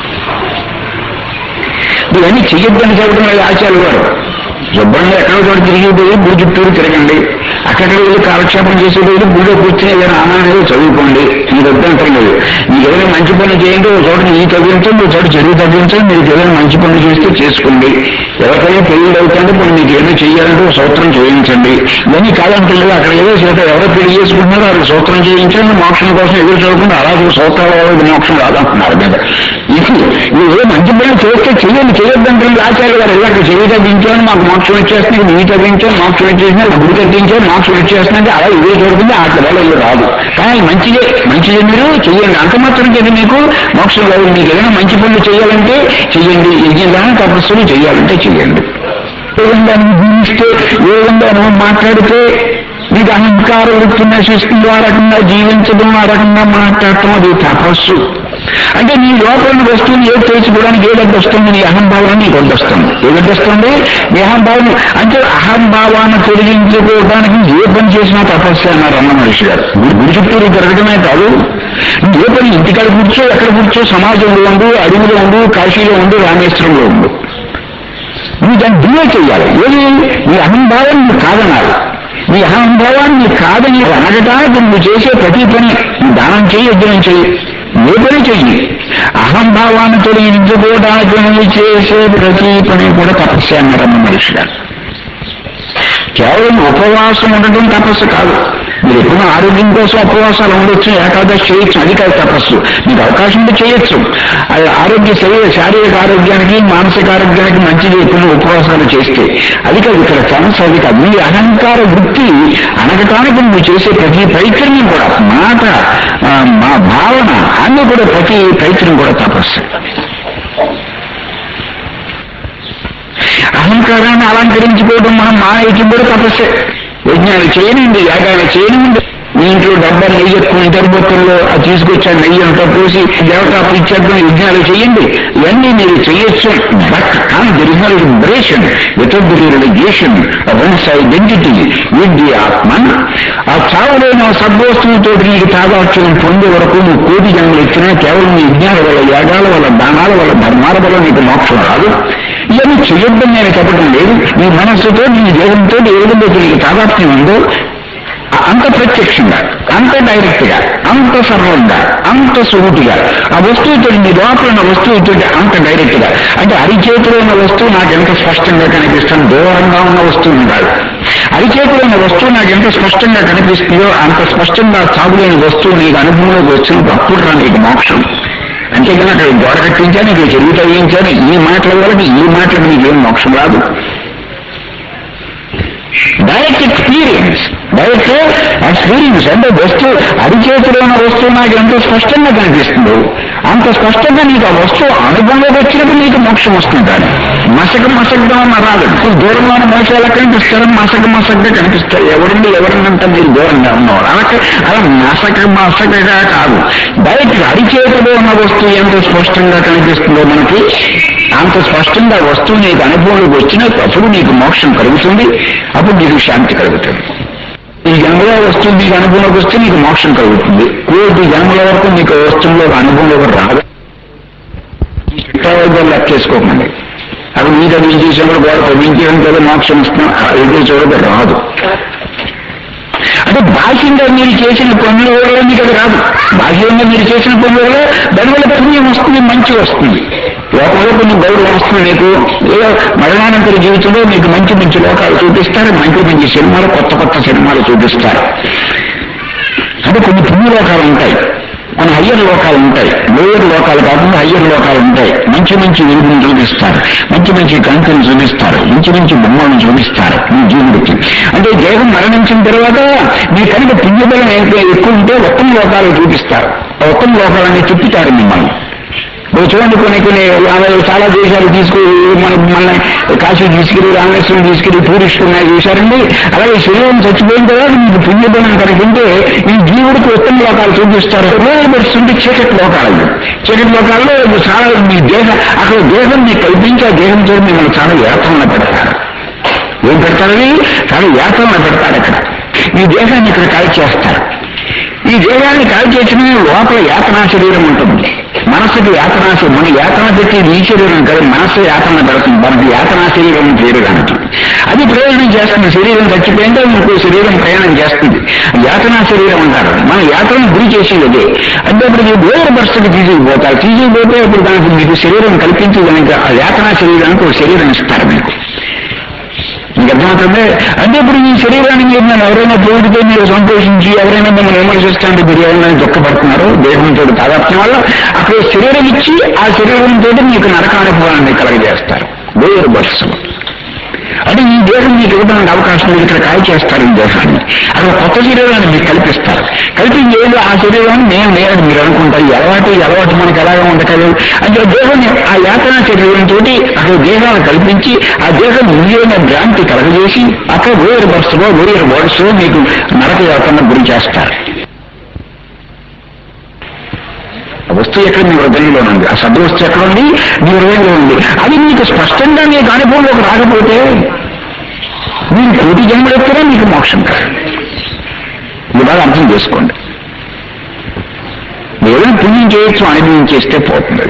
ఇవన్నీ చెయ్యొద్దని చెప్పడం లేదు ఆచార్యులు గారు. శుభ్రంగా ఎక్కడో చోట తిరిగిపోయి గుడి చుట్టూరు తిరగండి, అక్కడ వెళ్ళి కాలక్షేపం చేసేటప్పుడు గుడిలో కూర్చొని ఏదైనా ఆనందంగా చదువుకోండి, మీకు అభ్యంతరం లేదు. మీకు ఏదైనా మంచి పనులు చేయండి, ఒక చోట నీ తగ్గించండి, ఒక చోట చెరువు తగ్గించండి, మీకు ఏదైనా మంచి పనులు చేస్తే చేసుకోండి. ఎవరికైనా పెళ్లి అవుతుంటే ఇప్పుడు మీకు ఏమైనా చేయాలంటే ఒక సూత్రం చేయించండి. ఇవన్నీ కాదంటున్నారు, అక్కడ ఏదో చేత ఎవరో పెళ్లి చేసుకుంటున్నారో అది సూత్రం చేయించండి, మోక్షం కోసం ఎదురు చూడకుండా అలాగే సూత్రాల మోక్షం రాదంటున్నారు కదా. ఇది ఏ మంచి పనులు చేస్తే చెయ్యండి, చేయొద్దంటున్నారు ఆచార్యులు గారు. ఇలాంటి చెయ్యి తగ్గించాను మాకు మోక్షం వచ్చేస్తుంది, నీ తగ్గించాను మోక్షం వచ్చేసింది, గుడి తగ్గించాను మోక్షం వచ్చేస్తుందంటే అలా ఇదే చూడుతుంది, అట్ల వల్ల ఇది రాదు. కానీ మంచిదే మీరు చెయ్యండి, అంత మాత్రం చేసి మీకు మోక్షం రాదు. మీకు ఏదైనా మంచి పనులు చేయాలంటే చెయ్యండి, యజ్ఞాన్ని తపస్సులు చేయాలంటే చెయ్యండి. ఏ విధంగా నువ్వు జీవిస్తే, ఏ విధంగా నువ్వు మాట్లాడితే నీకు అహంకార వృత్తి నశిస్తుంది, ఆ రకంగా జీవించడం, ఆ రకంగా మాట్లాడటం అది తపస్సు. అంటే నీ లోపల వస్తువుని ఏది తెలుసుకోవడానికి ఏది అడ్డొస్తుంది, నీ అహంభావాన్ని నీకు అడ్డొస్తుంది. ఏది అడ్డొస్తుంది? నీ అహంభావం. అంటే అహంభావాన్ని తొలగించుకోవడానికి ఏ పని చేసినా తపస్సు అన్నారు రమణ మహర్షి గారు. గుడి చుట్టూరు తిరగడమే కాదు, ఏ పని ఇంటికాడ కూర్చో, ఎక్కడ కూర్చో, సమాజంలో ఉండు, అడవిలో ఉండు, కాశీలో ఉండు, రామేశ్వరంలో ఉండు, నువ్వు దాన్ని డిలే చెయ్యాలి. ఏది? నీ అహంభావం నువ్వు కాదనాలి. నీ అహంభావాన్ని కాదని అనగటానికి నువ్వు చేసే ప్రతి పని, దానం చేయి, యజ్ఞం చేయి, ఏ పని చెయ్యి, అహంభావాన్ని తొలగించుకోవడానికి నువ్వు చేసే ప్రతి పని కూడా తపస్సు అన్నారమ్మ మనిషి గారు. కేవలం ఉపవాసం ఉండడం తపస్సు కాదు. మీరు ఎప్పుడు ఆరోగ్యం కోసం ఉపవాసాలు ఉండొచ్చు, ఏకాదశి చేయొచ్చు, అది కాదు తపస్సు. మీకు అవకాశం ఉంటే చేయొచ్చు. అది శారీరక ఆరోగ్యానికి మానసిక ఆరోగ్యానికి మంచిది ఎప్పుడు ఉపవాసాలు చేస్తే. అది కాదు ఇక్కడ ఛాన్స్, అది కాదు. మీ అహంకార వృత్తి అనగటానికి నువ్వు చేసే ప్రతి ప్రయత్నం కూడా, మాట, మా భావన అన్ని కూడా ప్రతి ప్రయత్నం కూడా తపస్సు. అహంకారాన్ని అలంకరించుకోవడం మనం మానేయటం కూడా తపస్సే. యజ్ఞాలు చేయనండి, యాగాలు చేయనండి. మీ ఇంట్లో డబ్బా నెయ్యి ఎక్కువ ఇంటర్బొత్తుల్లో అది తీసుకొచ్చాను, నెయ్యి అంతా పోసి దేవతాపు ఇచ్చేద్దాం, యజ్ఞాలు చేయండి, ఇవన్నీ మీరు చేయొచ్చు. బట్ కానీ there is no liberation without the realization of one's identity with the atma. ఆ చావులైన సద్వస్తువుతో నీకు తాదాత్మ్యం పొందే వరకు నువ్వు కోటి జన్మలు ఇచ్చినా కేవలం నీ యజ్ఞాల వల్ల, యాగాల వల్ల, దానాల వల్ల, ధర్మాల వల్ల నీకు మోక్షం రాదు. ఇవన్నీ చెయ్యొద్దని నేను చెప్పడం లేదు. నీ మనస్సుతో, నీ దేహంతో ఏ విధంగా నీకు తాదాత్మ్యం ఉందో అంత ప్రత్యక్షంగా, అంత డైరెక్ట్ గా, అంత సర్వంగా, అంత సురుటిగా ఆ వస్తువుతో, నీ లోపల ఉన్న వస్తువుతో అంత డైరెక్ట్ గా, అంటే అరిచేతిలో ఉన్న వస్తువు నాకు ఎంత స్పష్టంగా కనిపిస్తుంది, దూరంగా ఉన్న వస్తువు ఉండాలి. అరిచేతిలో ఉన్న వస్తువు నాకు ఎంత స్పష్టంగా కనిపిస్తుందో అంత స్పష్టంగా చావులేని వస్తువు నీకు అనుభవంలోకి వచ్చినప్పుడు అప్పుడు రా నీకు మోక్షం. అంతేగాని అక్కడ గోడ కట్టించాను, ఇక్కడ చెరువు తగ్గించాను, ఈ మాటల వల్ల ఈ మాటలకు నీకేం మోక్షం రాదు. డైరెక్ట్ ఎక్స్పీరియన్స్ అంటే వస్తువు అరిచేతిలో ఉన్న వస్తువు నాకు ఎంతో స్పష్టంగా కనిపిస్తుందో అంత స్పష్టంగా నీకు ఆ వస్తువు అనుభవంలోకి వచ్చినప్పుడు నీకు మోక్షం వస్తుంది. కానీ మసగ్గా ఉన్న రాదు. దూరంలో ఉన్న మోక్షం ఎలా కనిపిస్తారు? మసగ్గా కనిపిస్తారు. ఎవరినంతా మీరు దూరంగా ఉన్నవారు అలా మసకగా కాదు. బయట అరిచేతిలో ఉన్న వస్తువు ఎంత స్పష్టంగా కనిపిస్తుందో మనకి అంత స్పష్టంగా వస్తువు నీకు అనుభవంలోకి వచ్చినప్పుడు నీకు మోక్షం కలుగుతుంది. అప్పుడు నీకు శాంతి కలుగుతుంది. ఈ జన్మలో వస్తువు నీకు అనుభవంలోకి వస్తే నీకు మోక్షం కలుగుతుంది. కోటి జన్మల వరకు నీకు వస్తువులో అనుభవంలోకి రాదు. ఈ చిట్టావైద్యాలు లెక్కేసుకోకండి. అవి మీకు అది చేసినప్పుడు గోడ తగ్గించడం కదా మోక్షం ఇస్తున్నాం ఎదురు చూడక రాదు. అంటే బాహ్యంగా మీరు చేసిన పనుల వల్ల మీకు అది రాదు. బాహ్యంగా మీరు చేసిన పనుల వల్ల దానివల్ల పుణ్యం వస్తుంది, మంచి వస్తుంది. లోకంలో కొన్ని గౌరవం వస్తుంది. నీకు ఏదో మరణానంతర జీవితంలో మీకు మంచి మంచి లోకాలు చూపిస్తారు. మంచి సినిమాలు, కొత్త సినిమాలు చూపిస్తారు. అంటే కొన్ని పుణ్య లోకాలు ఉంటాయి, కొన్ని హయ్యర్ లోకాలు ఉంటాయి. లోయర్ లోకాలు కాకుండా హయ్యర్ లోకాలు ఉంటాయి. మంచి వెలుగుని చూపిస్తారు, మంచి కంటిని చూపిస్తారు, మంచి బొమ్మలను చూపిస్తారు మీ జీవుడికి. అంటే దేహం మరణించిన తర్వాత మీ కనుక పుణ్యబలం ఎక్కువ ఉంటే ఉత్తమ లోకాలు చూపిస్తారు. ఉత్తమ లోకాలని తిప్పుతారు మిమ్మల్ని. చూడండి, కొన్ని చాలా దేశాలు తీసుకుని మన కాశీ తీసుకెళ్ళి, రామేశ్వరం తీసుకెళ్ళి టూరిస్టులు చూశారండి. అలాగే శరీరం చచ్చిపోయిన తర్వాత మీకు పుణ్యబలం కనుకుంటే ఈ జీవుడికి ఉత్తమ లోకాలు చూపిస్తారు. పడుతుంటే చీకటి లోకాల్లో చాలా మీ అక్కడ దేహం మీకు కల్పించి ఆ దేహంతో మిమ్మల్ని చాలా యాత్రలో పెడతారు. ఏం పెడతారని? చాలా యాత్రలో పెడతారు. అక్కడ ఈ దేహాన్ని ఇక్కడ కాల్ చేస్తారు. ఈ దేహాన్ని కాల్ చేసిన లోపల యాతనా శరీరం ఉంటుంది. మనస్సుకి మన యాతన పెట్టి ఈ శరీరం కదా, మనస్సు యాతన పెడుతుంది. మనకి యాతనా శరీరం పేరుగానికి అది ప్రయోజనం చేస్తుంది. శరీరం చచ్చిపోయింటే ఇంకో శరీరం ప్రయాణం చేస్తుంది. యాతనా శరీరం అంటారు. మన యాతనను గురి చేసేది అదే. అంటే ఇప్పుడు మీరు వేరే బస్సుకి తీసుకుపోతే ఇప్పుడు దానికి మీకు శరీరం కల్పించి దానికి ఆ యాతనా శరీరానికి ఒక శరీరం ఇస్తారు మీకు అర్థమవుతుంది. అంటే ఇప్పుడు ఈ శరీరానికి నేను ఎవరైనా పోడితే మీరు సంతోషించి ఎవరైనా మిమ్మల్ని విమర్శిస్తాంటే మీరు ఎవరైనా దుఃఖపడుతున్నారు దేహంతో తాదాత్మ్యం వల్ల అక్కడ శరీరం ఇచ్చి ఆ శరీరంతో మీకు నరకానుభవాన్ని కలగజేస్తారు. వేరు బస్సులు అంటే ఈ దేహం మీకు ఇవ్వడానికి అవకాశం లేదు. ఇక్కడ కాయ చేస్తారు ఈ దేహాన్ని. అక్కడ కొత్త శరీరాన్ని మీకు కల్పిస్తారు. కల్పించి ఏదో ఆ శరీరాన్ని నేను లేదని మీరు అనుకుంటారు. ఈ అలవాటు మనకు ఎలాగా ఉండగలదు అంటే దేహాన్ని ఆ యాతనా శరీరంతో అక్కడ దేహాన్ని కల్పించి ఆ దేహం నిజమైన భ్రాంతి కలగజేసి అక్కడ వేరు బస్సులో వేరు బోర్డ్స్లో మీకు నరక యాతన గురి చేస్తారు. వస్తువు ఎక్కడ మీ హృదయంలో ఉంది, ఆ సద్వస్తు ఎక్కడ ఉంది? మీ హృదయంలో ఉంది. అది మీకు స్పష్టంగా మీకు అనుభవంలోకి రాకపోతే మీరు కోటి జన్మలు ఎప్పుడే మీకు మోక్షం కాదు. ఇవాళ అర్థం చేసుకోండి. ఏదైనా పుణ్యం చేయొచ్చు, అనుభవం చేస్తే పోతుంది.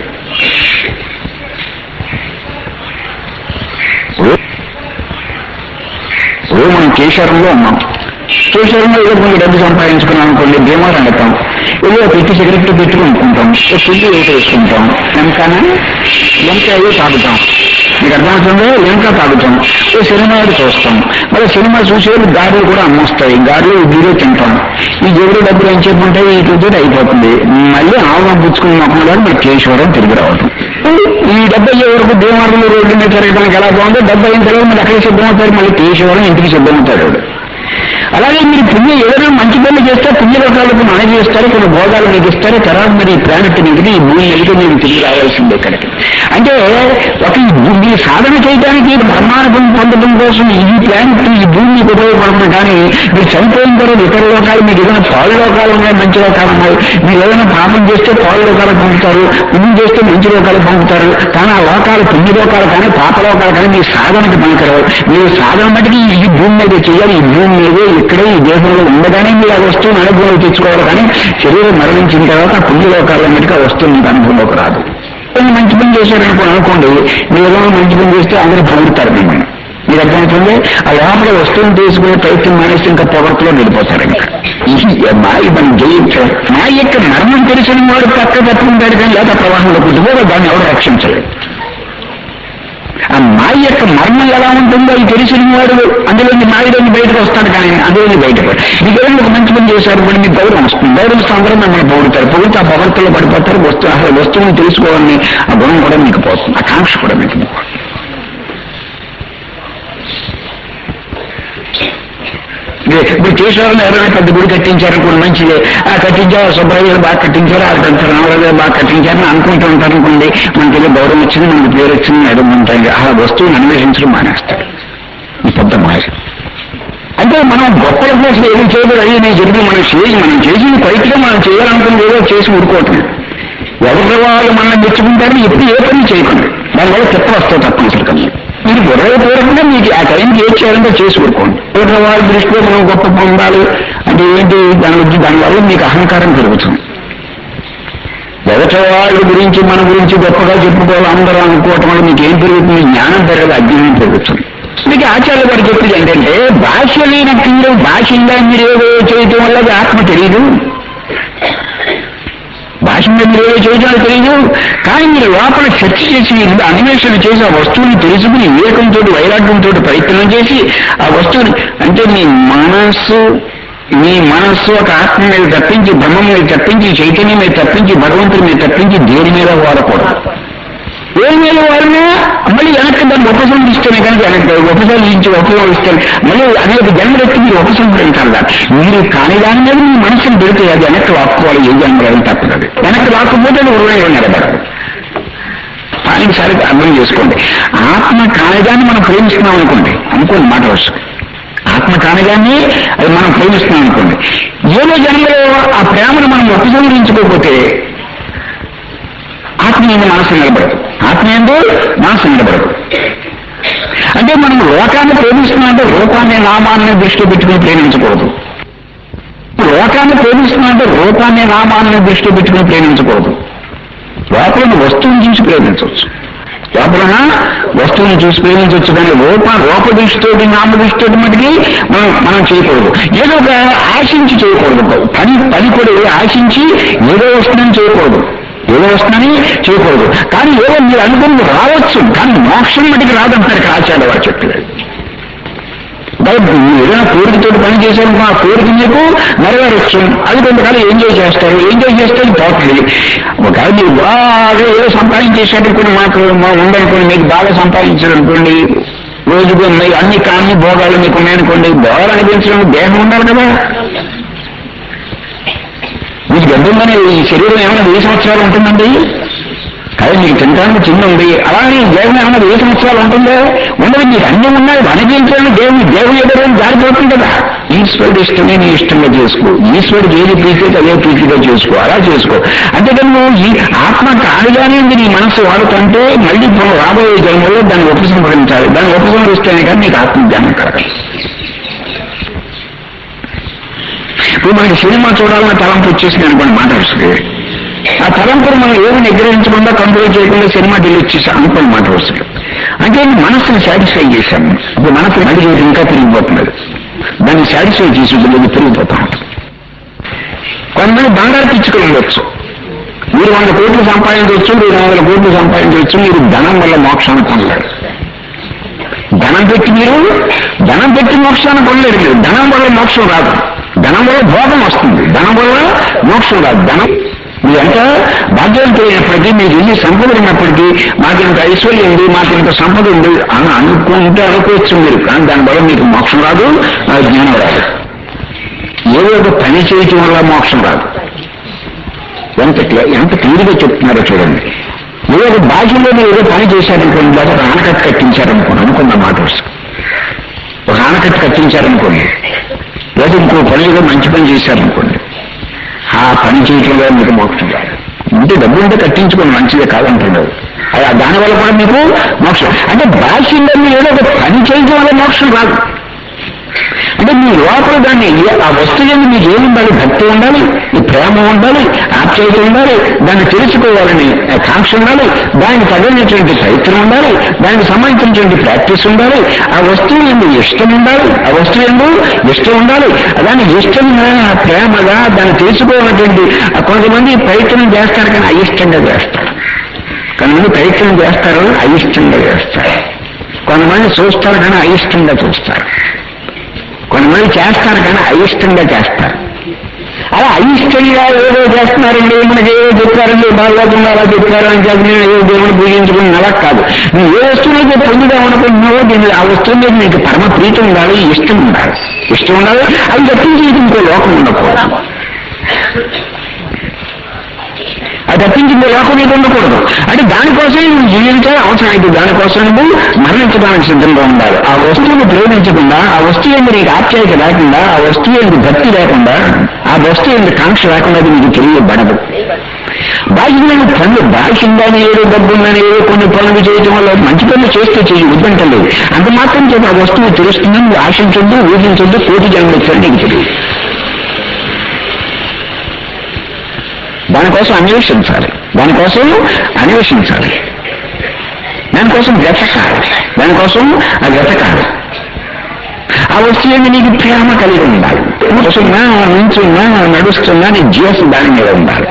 మనం కేశారంలో ఉన్నాం. కేశారంలో ఏదో కొంచెం డబ్బు సంపాదించుకున్నాం అనుకోండి, భీమాలు అంటాం. ఏదో పెట్టి సిగరెట్ పెట్టుకుంటాం, ఫుడ్ ఏదో వేసుకుంటాం, లంక ఏదో తాగుతాం. మీకు అర్థమవుతుందో లంక తాగుతాం. ఓ సినిమా చూస్తాం. మళ్ళీ సినిమా చూసేది గాడులు కూడా అమ్మొస్తాయి. గాడులు ఇడ్లీలో తింటాం. ఈ జోడు డబ్బులు ఏం చెప్పుంటాయి వీటితో అయిపోతుంది. మళ్ళీ ఆవును పుచ్చుకుని మొక్కల గారు మరి కేశవరం తిరిగి రావటం. ఈ డబ్బు అయ్యే వరకు భీమారులు రోడ్డు మీద తిరగడానికి ఎలా బాగుందో డబ్బు అయిన తర్వాత మళ్ళీ అక్కడికి సిద్ధమవుతారు. మళ్ళీ కేశవరం ఇంటికి సిద్ధమవుతాడు. అలాగే మీరు పుణ్యం ఏదైనా మంచి పనులు చేస్తే పుణ్యలోకాలకు మనం చేస్తారు, కొన్ని భోగాలు మీకు ఇస్తారు. తర్వాత మరి ఈ ప్లానెట్ మీదకి ఈ భూమి మీదకి మీరు తిరిగి రావాల్సిందే. ఇక్కడికి అంటే ఒక మీ సాధన చేయడానికి బ్రహ్మానుభవం పొందడం కోసం ఈ ప్లానెట్ ఈ భూమి మీకు ఉపయోగపడుతుంది. కానీ మీరు చనిపోయిన తర్వాత ఇతర లోకాలు మీకు ఏదైనా పాలు లోకాలు ఉన్నాయి, మంచి లోకాలు ఉన్నాయి. మీరు ఏదైనా పాపం చేస్తే పాలు లోకాలు పంపుతారు, పుణ్యం చేస్తే మంచి లోకాలు పంపుతారు. కానీ ఆ లోకాలు పుణ్య లోకాలు కానీ పాప లోకాలు కానీ మీ సాధనకి పనికిరావు. మీరు సాధన మటుకి ఈ భూమి మీద చేయాలి. ఈ భూమి మీదే ఇక్కడే ఈ దేశంలో ఉండగానే మీరు ఆ వస్తువుని అనుభవం తెచ్చుకోవాలి. కానీ శరీరం మరణించిన తర్వాత ఆ పుణ్యలోకాల మటుకు ఆ వస్తువు మీకు అనుభవంలోకి రాదు. మంచి పని చేశారనుకోండి, మీరు ఏదైనా మంచి పని చేస్తే అందరూ పొగుడుతారు మిమ్మల్ని. మీరు అర్థమవుతుంది. ఆ లోపల వస్తువుని తీసుకునే ప్రయత్నం మానేసి ఇంకా పొగర్తలో వెళ్ళిపోతారు. ఇంకా మాయ మనం జయించారు. మాయ యొక్క మరణం తెలిసిన వాడు పక్క పట్టుకుంటాడు, కానీ లేదా ప్రవాహంలో కుటుంబం దాన్ని ఎవరు రక్షించలేదు. ఆ మాయ యొక్క మర్మం ఎలా ఉంటుందో అది తెలిసిన వాడు అందులోని మాయలోని బయటకు వస్తాడు, కానీ అందులోని బయటకు మీకేమైనా ఒక మంచి పని చేశారు కూడా మీకు గౌరవం వస్తుంది. గౌరవం అందరూ మిమ్మల్ని పొగుడుతారు. పొగిడితే ఆ పొగడ్తలో పడిపోతారు. అసలు వస్తువుని తెలుసుకోవాలని ఆ గుణం కూడా మీకు పోతుంది, ఆ కాంక్ష కూడా మీకు ఇప్పుడు కేశవరావు ఎవరైనా పెద్ద గుడి కట్టించారనుకోండి, మంచిదే. కట్టించారు, సుబ్రహ్మణ్యం బాగా కట్టించారు, రామరాజు బాగా కట్టించారని అనుకుంటూ ఉంటారు అనుకోండి. మనకి ఏదో గౌరవం వచ్చింది, మనకి పేరు వచ్చింది, అడుగుంటాయి. ఆ వస్తువుని అన్వేషించడం మానేస్తారు. ఈ పెద్ద మాయ. అంటే మనం గొప్పల కోసం ఏం చేయలేదు. అయ్యి నేను చెప్పి మనం చేసి పైకిగా మనం చేయాలనుకుని ఏదో చేసి ఊరుకోవటం. ఎవరి వాళ్ళు మనల్ని మెచ్చుకుంటారని ఎప్పుడు ఏ పని చేయకండి. దానివల్ల చెత్త వస్తాయి తప్పనిసరి కదా. మీరు గొడవపూర్వకంగా మీకు ఆ టైంకి ఏం చేయాలంటే చేసి ఊరుకోండి. ఎవరి వాళ్ళ దృష్టిలో మనం గొప్ప పొందాలి అంటే ఏంటి, దానివల్ల మీకు అహంకారం పెరుగుతుంది. ఎదట వాళ్ళ గురించి మన గురించి గొప్పగా చెప్పుకోవాలి అందరూ అనుకోవటం వల్ల మీకు ఏం పెరుగుతుంది? జ్ఞానం పెరగదు, అజ్ఞానం పెరుగుతుంది. మీకు ఆచార్య గారు చెప్పేది ఏంటంటే, భాష లేనట్టు భాషంగా మీరు ఏదో చేయటం వల్ల అది ఆత్మ తెలియదు. భాషంగా మీరు ఏదో చేయటం తెలియదు. కానీ మీరు లోపల చర్చ చేసి అన్వేషణ చేసి ఆ వస్తువుని తెలుసుకుని వివేకంతో వైరాగ్యంతో ప్రయత్నం చేసి ఆ వస్తువుని, అంటే మీ మనస్సు ఒక ఆత్మ మీద తప్పించి, బ్రహ్మం మీద తప్పించి, చైతన్యం మీద తప్పించి, భగవంతుడి మీద తప్పించి దేని మీద వాడకూడదు. ఏం మీద వాడినా మళ్ళీ వెనక్కి దాన్ని ఉపసంహరిస్తేనే కనుక ఉపసంహరిస్తాను మళ్ళీ అనేక జన్మలెత్తి మీరు ఉపసంహరించాలి. మీరు కాని దాని మీద మీ మనసును పెడితే అది వెనక్కి లాక్కోవాలి. ఏ జన్మలని తప్పదు. వెనక్కి లాక్కపోతే అది ఉరుణంగా నిలబడదు. పాయింట్సారి అర్థం చేసుకోండి. ఆత్మ కానిదాన్ని మనం ప్రేమిస్తున్నాం అనుకోండి మాట వస్తుంది. ఆత్మ కానిదాన్ని అది మనం ప్రేమిస్తున్నాం అనుకోండి. ఏదో జన్మలో ఆ ప్రేమను మనం ఉపసంహరించుకోకపోతే ఆత్మ ఏంది మనసు నిలబడదు. ఆత్మ ఏందో మనసు నిలబడదు. అంటే మనం లోకాన్ని ప్రేమిస్తున్నామంటే రూపాన్ని నామాన్ని దృష్టిలో పెట్టుకుని ప్రేమించకూడదు. లోకాన్ని ప్రేమిస్తున్నామంటే రూపాన్ని నామాన్ని దృష్టిలో పెట్టుకుని ప్రేమించకూడదు. లోపల వస్తువుని చూసి ప్రేమించవచ్చు. లోపల వస్తువుని చూసి ప్రేమించవచ్చు. కానీ రూప దృష్టితోటి నామ దృష్టితోటి మటుకి మనం చేయకూడదు. ఏదో ఒక ఆశించి చేయకూడదు. పని కూడా ఆశించి ఏదో వస్తుందని చేయకూడదు. కానీ ఏదో మీరు అనుకుని రావచ్చు. కానీ మోక్షం మటుకు రాదంటారు ఇక్కడ ఆచార్య వారు చెప్పారు. ఏదైనా కోరికతో పని చేశారు, ఆ కోరిక మీకు నెరవేరచ్చు. అది కొంతకాలం ఎంజాయ్ చేస్తారు పోతుంది. ఒకవేళ మీరు బాగా ఏదో సంపాదించేసేటప్పుడు మాకు ఉండనుకోండి, మీకు బాగా సంపాదించారనుకోండి, రోజుకు అన్ని కాన్ని భోగాలు మీకు ఉన్నాయనుకోండి, భోగాలు అనిపించడానికి దేహం ఉండాలి కదా. మీకు గడ్డంగానే ఈ శరీరం ఏమైనా 10 సంవత్సరాలు ఉంటుందండి. కానీ మీకు తినడానికి చిన్న ఉంది. అలాగే దేహం ఏమైనా 10 సంవత్సరాలు ఉంటుందే? ఉండదు. మీకు అన్ని ఉన్నాయి. అనిపించండి దేవుడు ఎదురైనా జారిపోతుంది కదా. ఈశ్వరుడు ఇష్టమే నీ ఇష్టంగా చేసుకో. ఈశ్వరుడికి ఏది ప్రీతితో అదే ప్రీతిగా చేసుకో. అలా చేసుకో. అంతేకాని నువ్వు ఈ ఆత్మ కాదుగానే నీ మనస్సు వాడుతుంటే మళ్ళీ రాబోయే జన్మలో దాన్ని ఉపసంహరించాలి. దాన్ని ఉపసంహరిస్తేనే కానీ నీకు ఆత్మజ్ఞానం కలగాలి. ఇప్పుడు మనకి సినిమా చూడాలన్న తలంపు వచ్చేసింది అనుకోండి మాట వస్తుంది. ఆ తలంపును మనం ఏమి నిగ్రహించకుండా కంట్రోల్ చేయకుండా సినిమా డిలీట్ చేసాం అనుకోండి మాట వస్తుంది. అంటే మనస్సుని సాటిస్ఫై చేశాను. ఇప్పుడు మనసు మళ్ళీ ఇంకా తిరిగిపోతున్నది. దాన్ని సాటిస్ఫై చేసి తిరిగిపోతా ఉంటుంది. కొంతమంది బంగారు పిచ్చుకలు ఉండొచ్చు. మీరు 100 కోట్లు సంపాదించవచ్చు, మీరు 100 కోట్లు సంపాదించవచ్చు. మీరు ధనం వల్ల మోక్షాన్ని పొందలేరు. ధనం పెట్టి మోక్షాన్ని పొందలేరు. మీరు ధనం వల్ల మోక్షం రాదు. ధనం వల్ల భోగం వస్తుంది. ధనం వల్ల మోక్షం రాదు. ధనం మీరు ఎంత బాధ్యతలు అయినప్పటికీ, మీకు ఎన్ని సంపద ఉన్నప్పటికీ, మాకింత ఐశ్వర్యం ఉంది, మాకింత సంపద ఉంది అని అనుకోవచ్చు మీరు. కానీ దానివల్ల మీకు మోక్షం రాదు, జ్ఞానం రాదు. ఏదో ఒక పని చేయటం వల్ల మోక్షం రాదు. ఎంత క్లియర్గా చెప్తున్నారో చూడండి. ఏదో ఒక బాధ్యతలో మీరు ఏదో పని చేశారనుకోండి, లేదా ఒక ఆనకట్టు కట్టించారనుకోండి, అనుకున్న మాట ఒక ఆనకట్టు కట్టించారనుకోండి, లేదా ఇంకో పని ఏదో మంచి పని చేశారనుకోండి, ఆ పని చేయటంలో మీకు మోక్షం రాదు. ఇంటి డబ్బు ఉంటే కట్టించుకోండి, మంచిదే కాదంటున్నారు. దానివల్ల కూడా మీకు మోక్షం. అంటే బాహ్యంగా మీరు ఏదో ఒక పని చేయటం వల్ల మోక్షం రాదు. అంటే మీ లోపల దాన్ని ఆ వస్తువుని మీకు ఏముండాలి? భక్తి ఉండాలి, ఈ ప్రేమ ఉండాలి, ఆప్యాయత ఉండాలి, దాన్ని తెలుసుకోవాలని కాంక్ష ఉండాలి, దానికి తగినటువంటి ప్రయత్నం ఉండాలి, దానికి సంబంధించినటువంటి ప్రాక్టీస్ ఉండాలి, ఆ వస్తువు ఎందు ఇష్టం ఉండాలి, ఆ వస్తువు ఎందు ఇష్టం ఉండాలి, దానికి ఇష్టంగా ప్రేమగా దాన్ని తెలుసుకోవాలన్నటువంటి కొంతమంది ప్రయత్నం చేస్తారు కానీ అయిష్టంగా చేస్తారు. కొంతమంది ప్రయత్నం చేస్తారు అయిష్టంగా చేస్తారు. కొంతమంది చూస్తారు కానీ అయిష్టంగా చూస్తారు. కొంతమంది చేస్తారు కానీ అయిష్టంగా చేస్తారు. అలా అయిష్టంగా ఏదో చేస్తున్నారండి, మనకి ఏదో చెప్తారండి, బాగా అలా చెప్తారు అని చెప్పి నేను ఏదో దేవుని పూజించుకుని అలా కాదు. నువ్వు ఏ వస్తువునైతే పొందుదాం అనుకుంటున్నావో దీన్ని ఆ వస్తువు మీద నీకు పరమ ప్రీతి ఉండాలి, ఇష్టం ఉండాలి. ఇష్టం ఉండాలి, అది తప్పించి ఇంకో లోకం ఉండకూడదు. అది తప్పించి ఇంకో లోకం మీద ఉండకూడదు. అంటే దానికోసమే నువ్వు జీవించాలి, అవసరం అయితే దానికోసం నువ్వు మరణించడానికి సిద్ధంగా ఉండాలి. ఆ వస్తువుని ప్రేమించకుండా, ఆ వస్తువు ఏంటి నీకు ఆప్యాయత లేకుండా, ఆ వస్తువు ఏంటి భక్తి లేకుండా, ఆ వస్తువు ఏంటి కాంక్ష లేకుండా అది నీకు తెలియబడదు. బాహ్యమైన పనులు, బాహ్యంగానే ఏదో డబ్బుందని ఏదో కొన్ని పనులు చేయటం వల్ల మంచి పనులు చేస్తే చెయ్యి, వద్దంటలేదు. అంత మాత్రం చేత ఆ వస్తువు తెలుస్తుందని నువ్వు ఆశించొద్దు, ఊహించొద్దు, కోటి జన్మలు నీకు తెలియదు. దానికోసం అన్వేషించాలి, దానికోసం వెతకాలి, దానికోసం ఆ వెతకాలి. ఆ వస్తువు నీకు ప్రేమ కలిగి ఉండాలి. కూర్చున్నా, నించున్నా, నడుస్తున్నా నీ జీవసం దాని మీద ఉండాలి.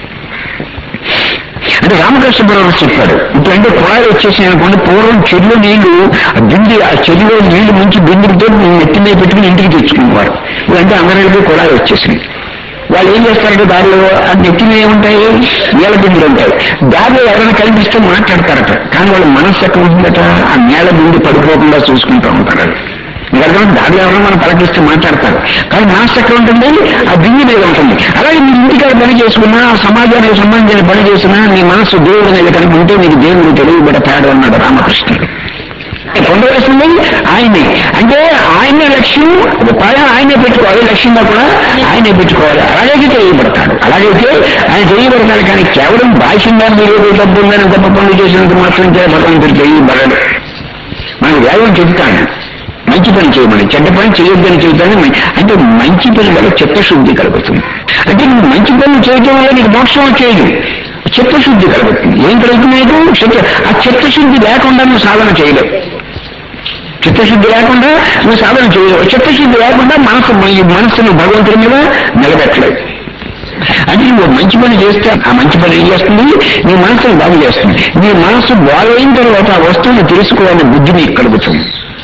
అంటే రామకృష్ణ పరమహంస చెప్పాడు, ఇప్పుడంటే కుళాయిలు వచ్చేసాయి అనుకోండి, పూర్వం చెరువులో నీళ్లు బింది, ఆ చెరువులో నీళ్లు ముంచి బిందులతో నెత్తి మీద పెట్టుకుని ఇంటికి తెచ్చుకునేవారు. ఇదంటే అందరికీ కుళాయిలు వచ్చేసింది. వాళ్ళు ఏం చేస్తారంటే దారిలో ఆ నెత్తిన ఏముంటాయి, నేల బిందులు ఉంటాయి. దారిలో ఎవరైనా కనిపిస్తే మాట్లాడతారట, కానీ వాళ్ళ మనస్సు ఎక్కడ ఉంటుందట, ఆ నేల బిందు పడిపోకుండా చూసుకుంటూ ఉంటారు. ఎందుకంటే దారిలో ఎవరైనా మనం పలకిస్తే మాట్లాడతారు, కానీ మనస్సు ఎక్కడ ఉంటుంది, ఆ బిందు మీద ఉంటుంది. అలాగే మీ ఇంటికాడ పని చేసుకున్నా, సమాజానికి సంబంధించిన పని చేసినా నీ మనస్సు దేవుడి మీద కనుక ఉంటే నీకు దేవుడు తెలియబడతాడు అన్నాడు రామకృష్ణుడు. పొందవలసింది ఆయనే. అంటే ఆయనే లక్ష్యం, ఆయనే పెట్టుకోవాలి, లక్ష్యంగా కూడా ఆయనే పెట్టుకోవాలి. అలాగైతే తెలియబడతాడు, అలాగైతే ఆయన తెలియబడతాడు. కానీ కేవలం బాహ్యంగా మీరు డబ్బు ఉందని గొప్ప పనులు చేసినందుకు మాత్రం భగవంతుడు తెలియబడడు. మనం వేగం చెప్తాను, మంచి పని చేయమని, చెడ్డ పని చేయొద్దని చెబుతాను. అంటే మంచి పని వల్ల చిత్తశుద్ధి కలుగుతుంది. అంటే నువ్వు మంచి పనులు చేయడం వల్ల నీకు మోక్షం వచ్చేది, చిత్తశుద్ధి కలుగుతుంది. ఏం కలుగుతుంది నీకు? ఆ చిత్తశుద్ధి లేకుండా నువ్వు సాధన చేయలేవు. చిత్తశుద్ధి లేకుండా నువ్వు సాధన చేయలేవు. చిత్తశుద్ధి లేకుండా మనస్సును భగవంతుడి మీద నిలబెట్టలేదు. అంటే నువ్వు మంచి పని చేస్తే ఆ మంచి పని ఏం చేస్తుంది, నీ మనస్సును బాగు చేస్తుంది. నీ మనస్సు బాగైన తర్వాత ఆ వస్తువుని తెలుసుకోవాలనే బుద్ధి నీకు కలుగుతుంది.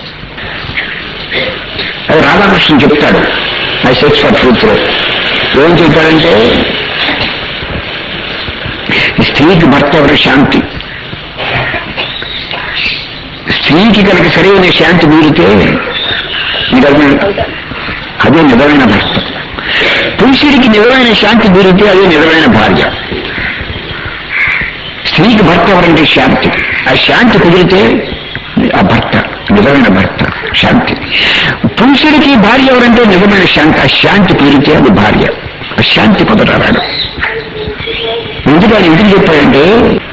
అది రాధాకృష్ణ చెప్తాడు ఐ సెర్చ్ ఫర్ ట్రూత్ లో. ఏం చెప్తాడంటే, స్త్రీకి భర్త ఎవరి శాంతి, స్త్రీకి కనుక సరైన శాంతి మీరితే అదే నిజమైన భర్త. పురుషుడికి నిజమైన శాంతి మీరితే అదే నిజమైన భార్య. స్త్రీకి భర్త ఎవరంటే శాంతి, ఆ శాంతి కుదిరితే ఆ భర్త నిజమైన భర్త, శాంతి. పురుషుడికి భార్య ఎవరంటే నిజమైన శాంతి, ఆ శాంతి కుదిరితే అది భార్య. ఆ శాంతి కుదరాడు. ఎందుకని ఎందుకు చెప్పాడంటే,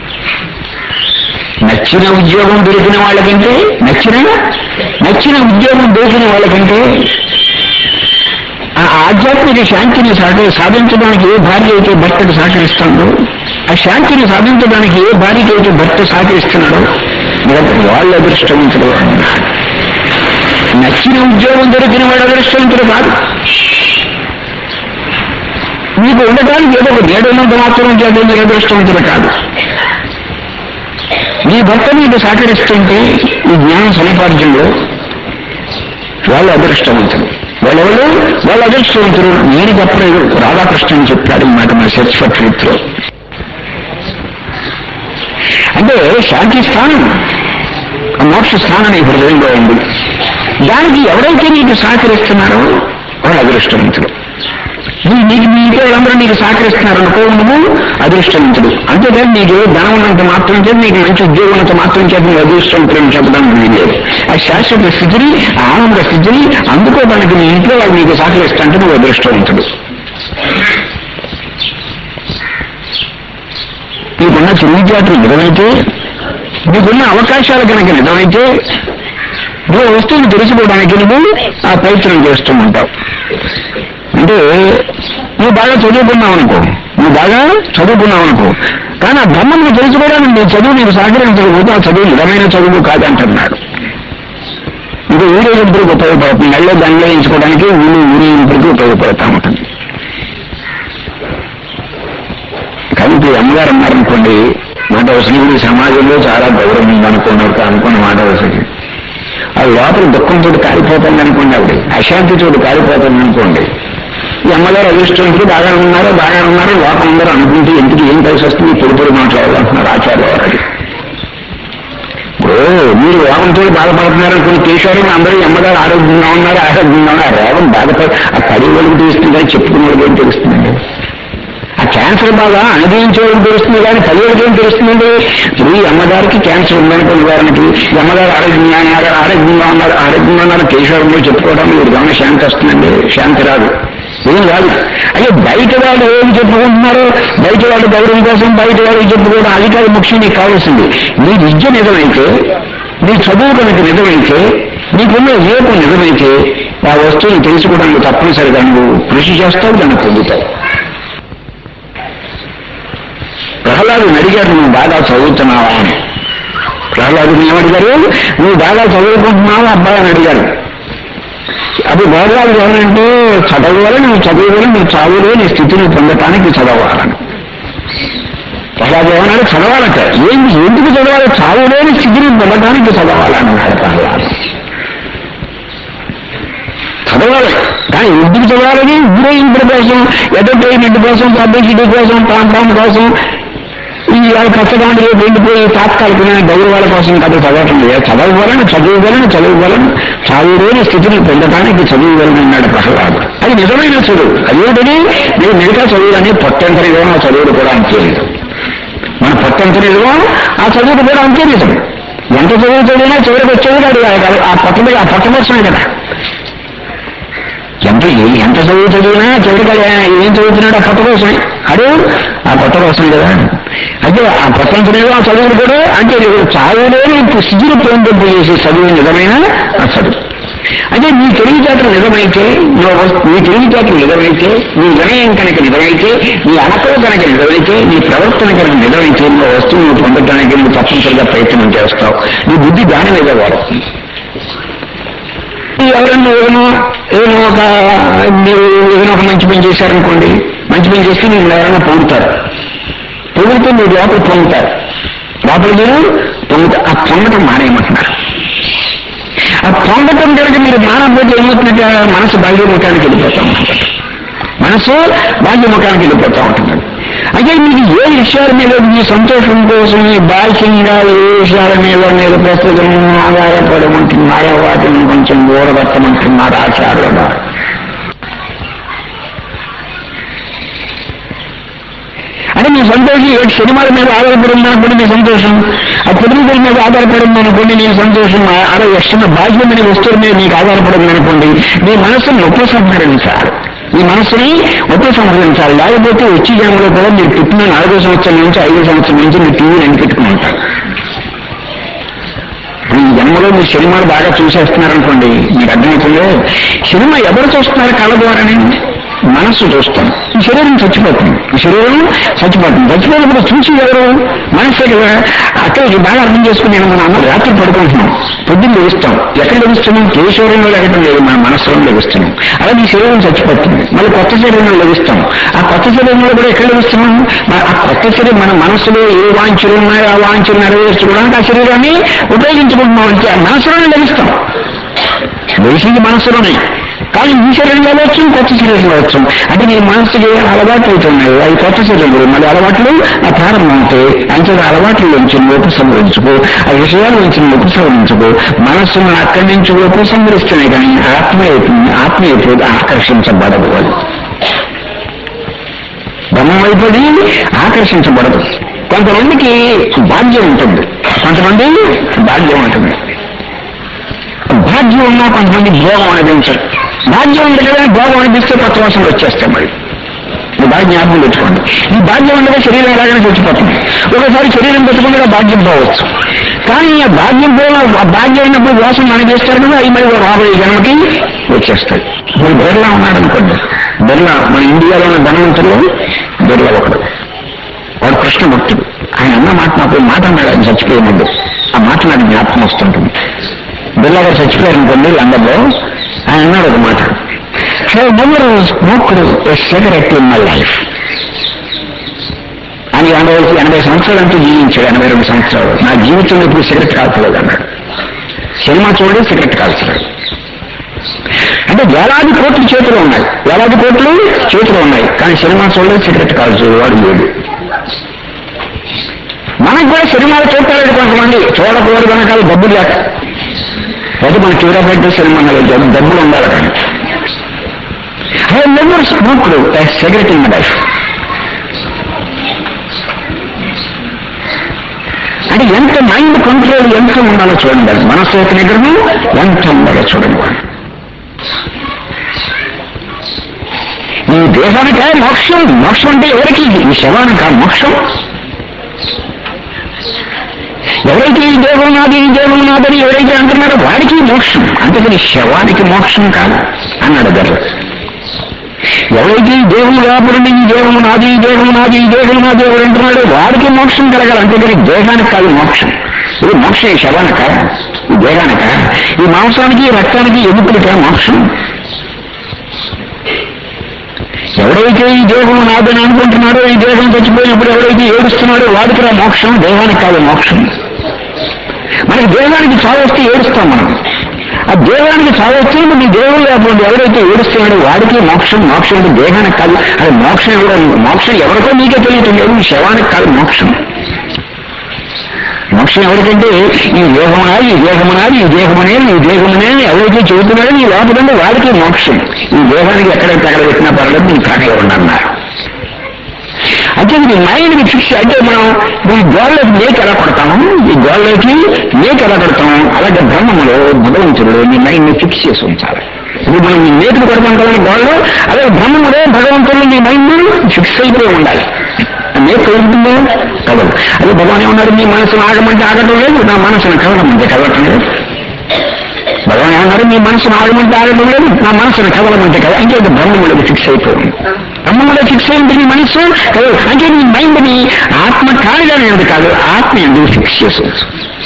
నచ్చిన ఉద్యోగం దొరికిన వాళ్ళకంటే, నచ్చిన ఉద్యోగం దొరికిన వాళ్ళకంటే ఆ ఆధ్యాత్మిక శాంతిని సాధించడానికి ఏ భార్య అయితే భర్తకు సహకరిస్తుందో, ఆ శాంతిని సాధించడానికి ఏ భార్యకి అయితే భర్త సహకరిస్తున్నాడో వాళ్ళ అదృష్టవంతుడు అన్నాడు. నచ్చిన ఉద్యోగం దొరికిన వాడు అదృష్టవంతుడు కాదు. మీకు ఉండటానికి ఏదో ఒక నేడున్నంత మాత్రం చేత మీరు అదృష్టవంతుడు కాదు. మీ భర్త మీకు సహకరిస్తుంటే ఈ జ్ఞాన సముపార్జనలో వాళ్ళు అదృష్టవంతులు. వాళ్ళు అదృష్టవంతులు. నేను చెప్పలేదు, రాధాకృష్ణ చెప్పాడు మాట మన సెర్చ్ ఫర్ ట్రూత్ లో. అంటే శాంతి స్థానం, మోక్ష స్థానం నీ హృదయంలో ఉంది. దానికి ఎవరైతే నీకు సహకరిస్తున్నారో వాళ్ళు అదృష్టవంతులు. నీకు వాళ్ళందరూ నీకు సహకరిస్తున్నారనుకో, నువ్వు అదృష్టవంతుడు. అంతేకాని నీకు ధనం ఉన్నంత మాత్రం చేత, నీకు మంచి ఉద్యోగం ఉన్నంత మాత్రం చేత నువ్వు అదృష్టవంతులని చెప్పడానికి లేదు. ఆ శాశ్వత స్థితిని, ఆ ఆనంద స్థితిని అందుకోవడానికి నీ ఇంట్లో వాళ్ళు నీకు సహకరిస్తుంటే నువ్వు అదృష్టవంతుడు. నీకున్న తెలివితేటలు నిజమైతే, నీకున్న అవకాశాలు కనుక నిజమైతే, నువ్వు వస్తువులు తెలుసుకోవడానికి నువ్వు ఆ ప్రయత్నం చేస్తూ ఉంటావు. అంటే నువ్వు బాగా చదువుకున్నావు అనుకో, కానీ ఆ బ్రహ్మను తెలుసుకోవడానికి నీ చదువు నీకు సహకరించకపోతే ఆ చదువు నిజమైన చదువు కాదంటున్నాడు. ఇంకా ఊరేగింపులకు ఉపయోగపడుతుంది, నెలలో దండలు వేయించుకోవడానికి ఊరేగింపులకు ఉపయోగపడతా ఉంటుంది. కానీ ఇప్పుడు అమ్మగారు అన్నారనుకోండి, మాట వసతి సమాజంలో చాలా గౌరవం ఉందనుకున్నారు అనుకున్న మాట వసతి, ఆ లోపల దుఃఖంతో కాలిపోతుంది అనుకోండి, ఆవిడ అశాంతితో కాలిపోతుంది అనుకోండి, ఈ అమ్మగారు అదృష్టవంతులు బాగానే ఉన్నారు లోకం అందరూ అనుకుంటే ఎందుకు ఏం కలిసి వస్తుంది పొడి మాట్లాడాలంటున్నారు ఆచార్య వారికి. ఇప్పుడు మీరు రోగంతో బాధపడుతున్నారనుకుని కేశారు అందరూ అమ్మగారు ఆరోగ్యంగా ఉన్నారు ఆ రోగం బాధపడి ఆ పడి వాళ్ళకి తెలుస్తుందని చెప్పుకున్న వాళ్ళకి ఏం తెలుస్తుందండి? ఆ క్యాన్సర్ బాగా అనుభవించేవాళ్ళకి తెలుస్తుంది కానీ పది వాళ్ళకి ఏం తెలుస్తుందండి? ఇప్పుడు ఈ అమ్మగారికి క్యాన్సర్ ఉందనుకున్న వారికి ఈ అమ్మగారు ఆరోగ్యంగా ఉన్నారు కేశారంలో చెప్పుకోవడానికి వీడు గమన శాంతి వస్తుందండి. శాంతి రాదు, ఏం రాదు. అయ్యో బయట వాళ్ళు ఏం చెప్పుకుంటున్నారు, బయట వాళ్ళు గౌరవం కోసం బయట వాళ్ళు చెప్పుకోవడం అది కాదు ముఖ్యం. నీకు కావాల్సింది నీ విద్య నిజమైతే, నీ చదువు కనుక నిజమైతే, నీకున్న రేపు నిజమైతే ఆ వస్తువుని తెలుసుకోవడానికి తప్పనిసరిగా నువ్వు కృషి చేస్తావు, దాన్ని పొందుతావు. ప్రహ్లాదుని అడిగారు నువ్వు బాగా చదువుతున్నావా అని. ప్రహ్లాదుని ఏమడిగారు? నువ్వు బాగా చదువుకుంటున్నావా అబ్బాయి అని అడిగారు. అది భోగాలు ఏమంటే చదవాలి, నువ్వు చావులో నీ స్థితిని పొందటానికి చదవాలని. ప్రహ్లాదు ఏమన్నాడు? చదవాలట. ఎందుకు చదవాలి? చావులోని స్థితిని పొందటానికి చదవాలన్నాడు ప్రహ్లాదు. చదవాలి కానీ ఎందుకు చదవాలని? ఊరేగింపుల కోసం, ఎంటర్టైన్మెంట్ కోసం, పబ్లిసిటీ కోసం, ప్రాంతం కోసం, ఈ కష్టకాండ వెళ్ళిపోయి తాత్కాలికమైన గౌరవాల కోసం కదా చదవటం లేదు. చదువుగలను చావులేని స్థితిని పొందటానికి చదువుగలను అన్నాడు ప్రహ్లాదు. అది నిజమైన చదువు. అదేంటని నేను మిగతా చదువులని పొట్టంతరిగా ఆ చదువులు కూడా అంతే నిజం. మన పొట్టంతరిగా ఆ చదువులు కూడా అంతే నిజం. ఎంత చదువు చదివినా చివరికి వచ్చేది కాదు ఆ పొట్టమోసమే కదా. ఎంత చదువు చదివినా చివరికి ఏం చదువుతున్నాడు? ఆ పొట్ట కోసమే. ఆ పొట్ట కోసమే కదా. అయితే ఆ పొట్టంతరిగా ఆ చదువులు కూడా అంటే చావులేని స్థితిని పొందింపజేసే చదువు నిజమైన ఆ చదువు. అంటే నీ తెలివితేటలు నిజమైతే, నీ తెలివితేటలు నిజమైతే, నీ వినయం కనుక నిజమైతే, నీ అణకవ కనుక నిజమైతే, నీ ప్రవర్తన కనుక నిజమైతే నువ్వు వస్తువును పొందడానికి నువ్వు తప్పనిసరిగా ప్రయత్నం చేస్తావు. నీ బుద్ధి దాని మీద వాడుతుంది. ఎవరన్నా ఏదైనా ఒక మంచి పని చేశారనుకోండి, మంచి పని చేస్తే మీరు ఎవరైనా పొందుతారు. పొందితే మీరు లోపల పొందుతారు. ఆ పొందటం మానేయమంటున్నారు. ఆ పొందటం కనుక మీరు మానకపోతే ఏమవుతుందంటే మనసు బాల్యముఖానికి వెళ్ళిపోతూ ఉంటుంది. అయితే మీకు ఏ విషయాల మీద మీ సంతోషం కోసం మీ బాహ్యంగా ఏ విషయాల మీద ప్రస్తుతం ఆధారపడమంటున్నారో వాటిని కొంచెం దూరపట్టమంటున్నారు ఆచార్యుల వారు. అంటే మీ సంతోషం సినిమాల మీద ఆధారపడి ఉందనుకోండి మీ సంతోషం, ఆ పుట్టుకల మీద ఆధారపడి ఉందనుకోండి మీ సంతోషం, అలా ఇష్టమైన బాహ్యమైన వస్తువుల మీద మీకు ఆధారపడి ఉందనుకోండి మీ మనసును ఉపసంహరించాలి. ఈ మనసుని ఉపసంహరించాలి. లేకపోతే వచ్చే జన్మలో కూడా మీరు పుట్టిన 4వ సంవత్సరం నుంచి 5వ సంవత్సరం నుంచి మీరు టీవీని అనిపెట్టుకుని ఉంటారు. ఈ జన్మలో మీరు సినిమాలు బాగా చూసేస్తున్నారనుకోండి, మీకు అర్థమవుతుందో సినిమా ఎవరు చూస్తున్నారు? కళ్ళ ద్వారానే మనస్సు చూస్తాం. ఈ శరీరం చచ్చిపోతుంది. చచ్చిపోయినప్పుడు చూసి ఎవరు? మనస్సే కదా. అక్కడ బాగా అర్థం చేసుకుని మనం రాత్రి పడుకుంటున్నాం, పొద్దున్న లెగుస్తాం. ఎక్కడ లెగుస్తున్నాం? ఏ శరీరంలో లెగటం లేదు, మన మనస్సులో లెగుస్తున్నాం. అలాగే ఈ శరీరం చచ్చిపోతుంది, మళ్ళీ కొత్త శరీరంలో లెగుస్తాం. ఆ కొత్త శరీరంలో కూడా ఎక్కడ లెగుస్తున్నాం? ఆ కొత్త శరీరం మన మనస్సులో ఏ వాంఛలు ఉన్నాయో ఆ వాంఛలు నెరవేర్చుకోవడానికి ఆ శరీరాన్ని ఉపయోగించుకుంటున్నాం. అంటే ఆ మనస్సులోనే లెగుస్తాం. లేచింది మనస్సులోనే. కానీ ఈ శరీరంలో వచ్చు, కొత్త శరీరంలో వచ్చు. అంటే నీ మనసుకి అలవాట్లు అవుతున్నాయి, అవి కొత్త శరీరంలో మళ్ళీ అలవాట్లు ప్రారంభం అవుతాయి. అంటే అలవాట్ల నుంచి ఉపసంహరించుకో, ఆ విషయాల నుంచి ఉపసంహరించుకో. మనస్సును అక్కడి నుంచి ఉపసంహరిస్తున్నాయి కానీ ఆత్మ ఎప్పుడు ఆకర్షించబడదు. అది బ్రహ్మం అయిపోయి ఆకర్షించబడదు. కొంతమందికి బాధ్యం ఉంటుంది, భాగ్యం ఉన్నా కొంతమంది భోగం అనిపించరు. భాగ్యం ఉంది కదా, భోగం అనిపిస్తే కొత్త వాసనలు వచ్చేస్తాయి. మరి ఈ బాగా జ్ఞాపకం తెచ్చుకోండి. ఈ భాగ్యం ఉండగా శరీరం ఎలాగైనా చచ్చిపోతుంది. ఒకసారి శరీరం పెట్టుకుంటే భాగ్యం పోవచ్చు. కానీ ఆ భాగ్యం అయినప్పుడు వాసన అనిపిస్తారు కదా, అవి మరి రాబోయే జన్మకి వచ్చేస్తాయి. ఇప్పుడు బిర్లా ఉన్నాడు అనుకోండి. బిర్లా మన ఇండియాలో ఉన్న ధనవంతులు బిర్లా ఒకడు. వాడు కృష్ణ భక్తుడు. ఆయన అన్న మాట అన్నాడు ఆయన చచ్చిపోయే ముందు. ఆ మాట నాకు జ్ఞాపకం వస్తుంటుంది. బిర్లా గారు చచ్చిపోయారనుకోండి లండన్లో. ఆయన అన్నాడు ఒక మాట, never smoked a cigarette in my life. ఆయన 80 సంవత్సరాలంటూ జీవించాడు. 82 సంవత్సరాలు. నా జీవితంలో ఇప్పుడు సిగరెట్ కాల్చలేదు అన్నాడు. సినిమా చూడండి, సిగరెట్ కాల్చలేదు. అంటే వేలాది కోట్లు చేతులు ఉన్నాయి, వేలాది కోట్లు చేతులు ఉన్నాయి, కానీ సినిమా చూడలేదు, సిగరెట్ కాల్చు వాడు లేడు. మనకు కూడా సినిమాలు చూడలేదు కొంతమంది, చూడకూడదు కనుక డబ్బులు లేక, అయితే మన చూడబెట్టే సినిమా డబ్బులు ఉండాలి. కానీ I never smoked a cigarette in my life. అంటే ఎంత మైండ్ కంట్రోల్ ఎంత ఉండాలో చూడండి, మనసు యొక్క నిగ్రహం ఎంత ఉండాలో చూడండి. ఈ దేహానికే మోక్షం, మోక్షం అంటే ఎవరికి? ఈ శవానికా మోక్షం? ఎవరైతే ఈ దేహం నాది, ఈ దేహం నాదని ఎవరైతే అంటున్నారో వాడికి మోక్షం, అంతేకాని శవానికి మోక్షం కాదు అన్నాడు గర్వ. ఎవరైతే ఈ దేహం రాబడి ఈ దేహం నాది, ఈ దేహం నాది, ఈ దేహం నాది ఎవరు అంటున్నాడో వాడికి మోక్షం కలగాలి, అంతేకాని దేహానికి కాదు మోక్షం. ఇది మోక్షం ఈ శవానిక, ఈ దేహానిక, ఈ మాంసానికి, ఈ రక్తానికి, ఎముకలక మోక్షం. ఎవరైతే ఈ దేహం నాదని అనుకుంటున్నాడో, ఈ దేహం చచ్చిపోయినప్పుడు ఎవరైతే ఏడుస్తున్నాడో వాడికి రా మోక్షం, దేహానికి కాదు మోక్షం. మనకి దేహానికి చావు వస్తే ఏడుస్తాం మనం, ఆ దేహానికి చావు వస్తే నీ దేవుడు లేకపోతే ఎవరైతే ఏడుస్తున్నాడో వాడికి మోక్షం. మోక్షం అంటే దేహానికి కాదు, అది మోక్షం ఎవరో, మోక్షం ఎవరికో నీకే తెలియట్లేదు, ఈ శవానికి కాదు మోక్షం. మోక్షం ఎవరికంటే ఈ దేహమనాలి, ఈ దేహమనాలి, ఈ దేహమనే, ఈ దేహమనే ఎవరైతే చెబుతున్నాడో నీ లోపలంటే వాడికి మోక్షం. ఈ దేహానికి ఎక్కడైతే అక్కడ పెట్టినా పర్లేదు, నీ కాకలు ఉండన్నారు. అంటే నీ మైండ్ని ఫిక్స్, అంటే మనం ఈ గోళ్ళకి మేక ఎలా కొడతాము, ఈ గోళ్ళకి మేక ఎలా కొడతాము, అలాగే బ్రహ్మములో భగవంతుడు నీ మైండ్ని ఫిక్స్ చేసి ఉంచాలి. ఇప్పుడు మనం ఈ మేకలు కొడతాం గోళ్ళు, అలాగే బ్రహ్మములో భగవంతుడు నీ మైండ్ ఫిక్స్ అయిపోయి ఉండాలి. మేక కలుగుతుందో కలదు. అదే భగవాన్ ఏమన్నారు, నీ మనసును ఆగమంటే ఆగటం లేదు, నా మనసును కదలమంటే కదలటం లేదు. భగవాన్ ఏమన్నారు, నీ మనసును ఆగమంటే ఆగటం లేదు, నా మనసును కదలమంటే కదా. అంటే బ్రహ్మములో ఫిక్స్ అయిపోయింది. బ్రహ్మములో ఫిక్స్ అయింది నీ మనసు కదా. అంటే నీ మైండ్ ని ఆత్మ కానిగానే ఎందుకు కాదు, ఆత్మ ఎందుకు ఫిక్స్ చేస్తుంది.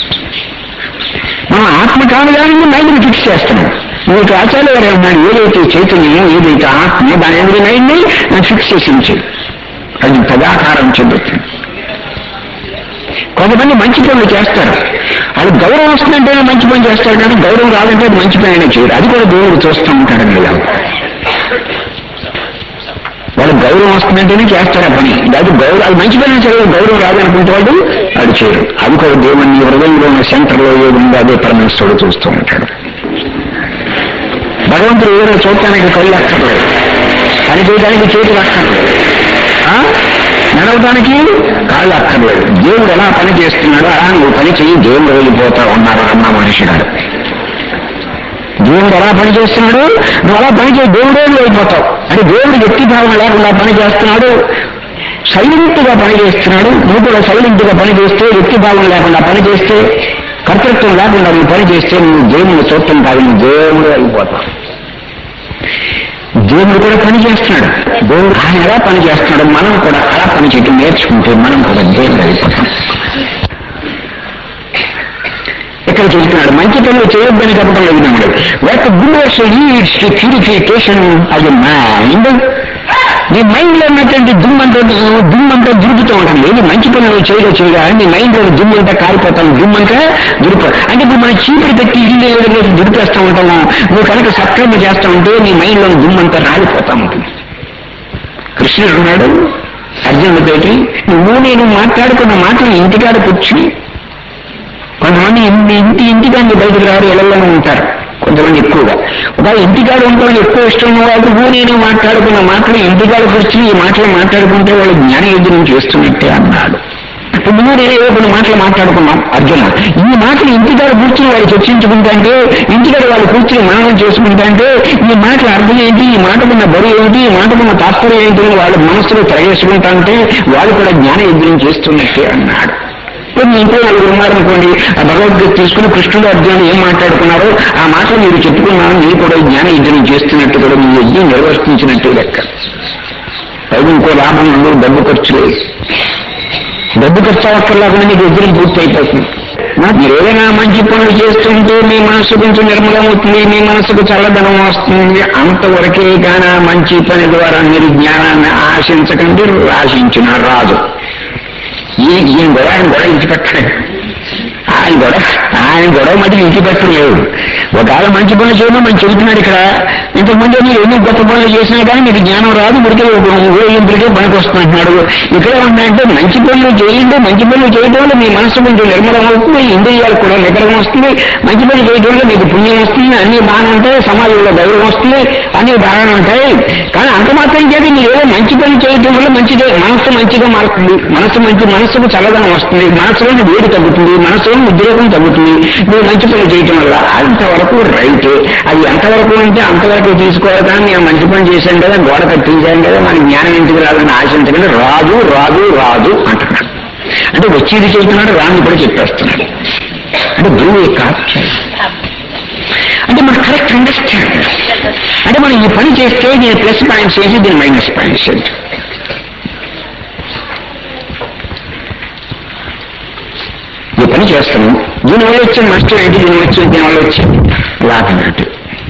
మనం ఆత్మ కానిగానే మైండ్ ని ఫిక్స్ చేస్తున్నాం. మీకు ఆచార్య గారు ఏమన్నాడు, ఏదైతే చైతన్యం, ఏదైతే ఆత్మ, దాని ఎందుకు మైండ్ ని ఫిక్స్ చేసి ఉంచాడు, అది తదాకారం చెందుతుంది. కొంతమంది మంచి పనులు చేస్తారు, అది గౌరవం వస్తుందంటేనే మంచి పని చేస్తారు, కానీ గౌరవం రాదంటే అది మంచి పని అయినా చేయరు. అది కూడా దేవుడు చూస్తూ ఉంటాడు కదా. వాళ్ళు గౌరవం వస్తుందంటేనే చేస్తారు ఆ పని, అది గౌరవం, అది మంచి పని చేయడం, గౌరవం రాదనుకుంటే వాళ్ళు అది చేయరు. అది కూడా దేవుడిని హృదయంలో ఉన్న సెంటర్లో ఏది ఉందో అదే పరమేశ్వరుడు చూస్తూ ఉంటాడు. భగవంతుడు ఏదైనా చూడటానికి కళ్ళు అక్కర్లేదు, పని చేయడానికి చేతులు అక్కర్లేదు, నడవడానికి కాళ్ళు అక్కర్లేదు. దేవుడు ఎలా పని చేస్తున్నాడో అలా నువ్వు పని చెయ్యి, దేవుడు వెళ్ళిపోతా ఉన్నారు అన్న మనిషి గారు. దేవుడు ఎలా పని చేస్తున్నాడు, నువ్వు అలా పని చేయి, దేవుడే వెళ్ళిపోతావు. అంటే దేవుడు వ్యక్తి భావం లేకుండా పని చేస్తున్నాడు, సైలెంట్ గా పని చేస్తున్నాడు. నువ్వు కూడా సైలెంట్ గా పని చేస్తే, వ్యక్తి భావం లేకుండా పని చేస్తే, కర్తృత్వం లేకుండా నువ్వు పని చేస్తే నువ్వు దేవుడిని చూడటం కాదు, నువ్వు దేవుడు వెళ్ళిపోతావు. దేవుడు కూడా పని చేస్తున్నాడు, దేవుడు ఆయన ఎలా పని చేస్తున్నాడు, మనం కూడా అలా పని చేయడం నేర్చుకుంటే మనం కూడా దేవుడు అయిపోతాం. ఇక్కడ చెప్తున్నాడు, మంచి పనులు చేయొద్దని చెప్పడం లేదు. నమ్ముడు what good works leads to purification of the mind. నీ మైండ్ లో ఉన్నటువంటి దుమ్మంతా దురుకుతూ ఉంటుంది. ఇది మంచి పనులు చేయగా నీ మైండ్ లో దుమ్మంతా కారిపోతాను, దుమ్మంతా దురుకు. అంటే ఇప్పుడు మనం చీపురు పెట్టి ఇల్లు ఏదైతే దురిపేస్తూ ఉంటాము, నువ్వు కనుక సక్రమ చేస్తూ ఉంటే నీ మైండ్ లో దుమ్మంతా రాలిపోతా ఉంటుంది. కృష్ణుడు ఉన్నాడు అర్జునుడితోటి, నువ్వు నేను మాట్లాడుకున్న మాటలు ఇంటికాడ కూర్చుని, కొంతమంది ఇంటికాన్ని బయటకు రారు, ఇళ్లలోనే ఉంటారు. కొంతమంది ఎక్కువగా ఒకవేళ ఇంటికాడ ఉంటాం ఎక్కువ ఇష్టం వాళ్ళు నేను మాట్లాడుకున్న మాటలు ఇంటికాడ కూర్చుని ఈ మాటలు మాట్లాడుకుంటే వాళ్ళు జ్ఞాన యుద్ధం చేస్తున్నట్టే అన్నాడు. ఇప్పుడు నేను ఏవో కొన్ని మాటలు మాట్లాడుకున్నాం అర్జున, ఈ మాటలు ఇంటికాడ కూర్చుని వాళ్ళు చర్చించుకుంటే, ఇంటికాడ వాళ్ళు కూర్చుని మననం చేసుకుంటే ఈ మాటల అర్థం ఏంటి, ఈ మాటకున్న బరువు ఏంటి, ఈ మాటకున్న తాత్పర్యం ఏంటి అని వాళ్ళ మనసులో తిరగేసుకుంటా అంటే వాళ్ళు కూడా జ్ఞాన యుద్ధం చేస్తున్నట్టే అన్నాడు. కొన్ని ఇంట్లో నలుగురు ఉన్నారనుకోండి, ఆ భగవద్గీత తీసుకుని కృష్ణుడు అర్జునుడు ఏం మాట్లాడుకున్నారో ఆ మాటలు మీరు చెప్పుకున్నాను, మీరు కూడా జ్ఞాన యజ్ఞం చేస్తున్నట్టు కూడా మీ యజ్ఞం నిర్వర్తించినట్టు లెక్క. పైన ఇంకో లాభం ఉండదు, డబ్బు ఖర్చు లేదు. డబ్బు ఖర్చు అక్కర్లేకుండా మీకు యజ్ఞం పూర్తి అయిపోతుంది. మీరు ఏదైనా మంచి పనులు చేస్తుంటే మీ మనసు కొంచెం నిర్మలమవుతుంది, మీ మనసుకు చల్లదనం వస్తుంది. అంతవరకే కానీ మంచి పని ద్వారా మీరు జ్ఞానాన్ని ఆశించకండి, ఆశించిన రాదు. ఈయన గొడవని గొడవ ఇచ్చిపెట్టలేదు. ఆయన గొడవ మధ్య ఇంటి పెట్టలేదు. ఒకవేళ మంచి పనులు చేయడం మనం చెబుతున్నాడు ఇక్కడ. ఇంతకుముందే మీరు ఎన్ని గొప్ప పనులు చేసినా కానీ మీకు జ్ఞానం రాదు, ముడికే ఊరేగింపులకే పనికి వస్తుంటున్నాడు. ఇక్కడ ఉన్నాయంటే మంచి పనులు చేయండి, మంచి పనులు చేయడం వల్ల మీ మనసు కొంచెం నిర్మలం అవుతుంది, ఇంద్రియాలు కూడా నిగ్రహం వస్తుంది, మంచి పనులు చేయడం వల్ల మీకు పుణ్యం వస్తుంది, అన్ని బాగానే ఉంటాయి, సమాజంలో గౌరవం వస్తుంది, అన్ని బాగానే ఉంటాయి. కానీ అంత మాత్రం చేతి మీరు ఏదో మంచి పని చేయడం వల్ల మంచిదే, మనస్సు మంచిగా మారుతుంది, మనస్సుకు చల్లదనం వస్తుంది, మనసులోని వేడి తగ్గుతుంది, మనసులోని ఉద్రేకం తగ్గుతుంది మీరు మంచి పని చేయటం వల్ల. అంతవరకు రైతే. అది ఎంతవరకు అంటే అంతవరకు తీసుకోవాలి. కానీ మేము మంచి పని చేశాం కదా, గోడ కట్టించాం కదా, మన జ్ఞానం ఎందుకు రాదని ఆశించకుండా రాదు రాదు రాదు అంటున్నాడు. అంటే వచ్చేది చెబుతున్నాడు, రాని కూడా చెప్పేస్తున్నాడు. అంటే గురువు యొక్క అంటే మన కరెక్ట్ అండర్స్టాండ్. అంటే మనం ఈ పని చేస్తే దీని ప్లస్ పాయింట్స్ ఏంటి, దీని మైనస్ పాయింట్స్ ఏంటి. ఈ పని చేస్తాము, దీనివల్ల వచ్చే నష్టం ఏంటి, దీనివల్ల వచ్చే లాభం ఏంటి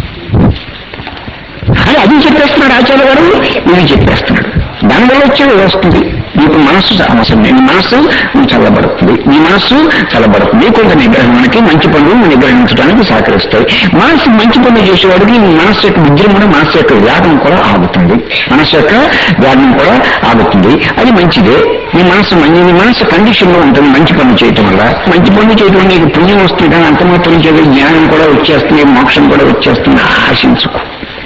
అని అది చెప్పేస్తున్నాడు ఆచార్య గారు. ఇది చెప్పేస్తున్నాడు. దానివల్ల వచ్చేది వస్తుంది. నీకు మనస్సు అవసరం, నీ మనస్సు చల్లబడుతుంది, నీ మనస్సు చల్లబడుతుంది. కొంత నిగ్రహానికి మంచి పనులు నిగ్రహించడానికి సహకరిస్తాయి. మనస్సు మంచి పనులు చేసేవాడికి మనస్సు యొక్క విజృంభణ, మనస్సు యొక్క వ్యాపం కూడా ఆగుతుంది, మనస్సు యొక్క వ్యాపం కూడా ఆగుతుంది. అది మంచిదే. నీ మనస్సు కండిషన్ లో ఉంటుంది మంచి పనులు చేయటం వల్ల. మంచి పనులు చేయటం వల్ల నీకు పుణ్యం వస్తుంది, కానీ అంత మాత్రం చేసే జ్ఞానం కూడా వచ్చేస్తుంది, మోక్షం కూడా వచ్చేస్తుంది ఆశించుకో.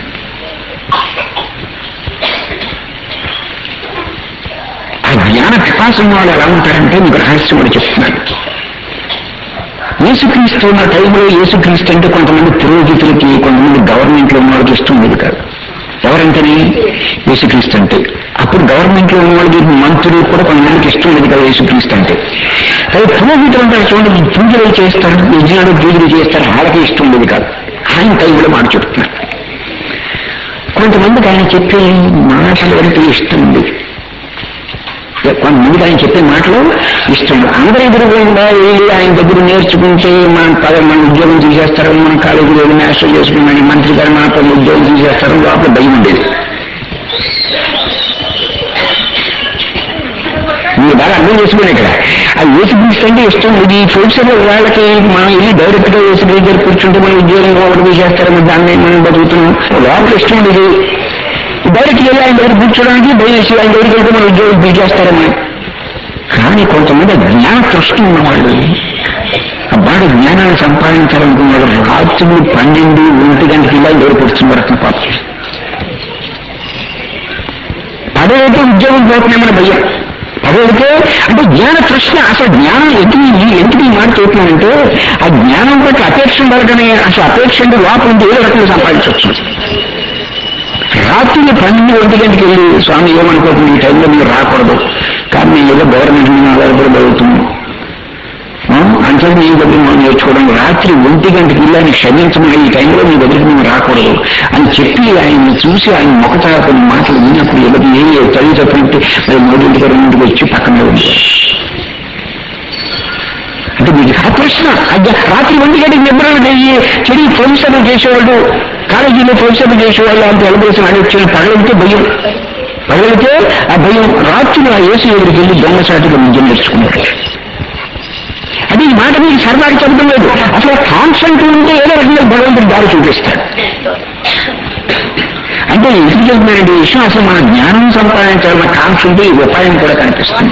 ఆ జ్ఞాన ప్రకాశం వాళ్ళు ఎలా ఉంటారంటే మీకు రహస్యం కూడా చెప్తున్నాను. యేసుక్రీస్తు ఉన్న టైంలో యేసుక్రీస్తు అంటే కొంతమంది పురోహితులకి, కొంతమంది గవర్నమెంట్ లో ఉన్న వాళ్ళకి ఇష్టం లేదు కాదు. ఎవరంటేనే యేసుక్రీస్తు అంటే. అప్పుడు గవర్నమెంట్ లో ఉన్న వాళ్ళకి, మంత్రులు కూడా కొంతమందికి ఇష్టం లేదు కదా యేసుక్రీస్తు అంటే. కానీ పురోహితులు అంటారు చూడండి, పూజలు చేస్తారు, యజ్ఞాలు పూజలు చేస్తారు, వాళ్ళకి ఇష్టం లేదు కాదు. ఆయన టైంలో మాట చెప్తున్నారు. కొంతమందికి ఆయన చెప్పే మాటలు అంటే ఇష్టం ఉంది, కొంతమందికి ఆయన చెప్పే మాటలు ఇష్టం. అందరూ ఎదురుగా వెళ్ళి ఆయన దగ్గర నేర్చుకుంటే మన ఉద్యోగం తీసేస్తారు, మన కాలేజీలో ఏదో మాస్టర్ చేసుకుని మంత్రి గారు మన ఉద్యోగం తీసేస్తారు, లోపల భయం ఉండేది. మీరు బాగా అర్థం చేసుకునే ఇక్కడ ఆ యేసుక్రీస్తు అంటే ఇష్టం. ఇది ఫ్యూచర్ వాళ్ళకి మనం వెళ్ళి డైరెక్ట్ గా యేసుక్రీస్తు దగ్గర కూర్చుంటే మనం ఉద్యోగంగా ఒకటి తీసేస్తారు, దాన్ని మనం బతుకుతున్నాం. లోపల ఇష్టం ఇది. డైరెక్ట్ వెళ్ళి ఆయన దగ్గర కూర్చోడానికి భయం వేసి ఆయన దగ్గరికి వెళ్తే మనం ఉద్యోగం తీసేస్తారని. కానీ కొంతమంది జ్ఞాన తృష్టి ఉన్నవాళ్ళు, వాడు జ్ఞానాన్ని సంపాదించాలనుకున్నాడు, రాత్రి 12, 1 గంటకి ఇలా ఏర్పడుతున్నారు. అతను పాప పదవైతే ఉద్యోగం పోతున్నామని భయం. పదవైతే అంటే జ్ఞాన తృష్ణ. అసలు జ్ఞానం ఎందుకు ఈ మాట చెప్తున్నానంటే ఆ జ్ఞానం పట్ల అపేక్ష ఉండాలని. అసలు అపేక్ష అంటే లోపల ఉంటే ఏదో రకంగా సంపాదించవచ్చు. రాత్రి 12, 1 గంటకి వెళ్ళి స్వామి ఏమనుకోకుండా ఈ టైంలో మీరు రాకూడదు, కానీ నేను ఏదో గవర్నమెంట్ మీద ఆధారపడి జరుగుతున్నాను అంటే మీ దగ్గర మనం నేర్చుకోవడం. రాత్రి 1 గంటకి వెళ్ళి ఆయన క్షమించమని, ఈ టైంలో మీ దగ్గరికి మేము రాకూడదు అని చెప్పి ఆయన్ని చూసి ఆయన మొక్కత కొన్ని మాటలు విన్నప్పుడు ఎవరికి ఏ చదివి తప్పుంటే మరి 3 గంటకి వచ్చి పక్కనే ఉంటారు. అంటే మీకు ఆ ప్రశ్న రాత్రి 1 గంటకి నిద్రలు చెడి ప్రొఫెసర్లు చేసేవాళ్ళు, కాలేజీలో ప్రొఫెసర్లు చేసేవాళ్ళు అంత ఎలబేసిన అని వచ్చిన పగలితే భయం. పగలితే ఆ భయం. రాత్రులు ఆ యేసు ఎదురికి వెళ్ళి దొంగసాటిగా విద్య నేర్చుకున్నారు. అది ఈ మాట మీకు సరదాగా చెప్పడం లేదు. అసలు కాన్సెంట్ ఉంటే ఏదో రకంగా భగవంతుడు దారి చూపిస్తాడు. అంటే ఎందుకు చెప్తున్నానండి ఈ విషయం, అసలు మన జ్ఞానం సంపాదించాలన్న కాన్సెంట్ ఈ ఉపాయం కూడా కనిపిస్తుంది.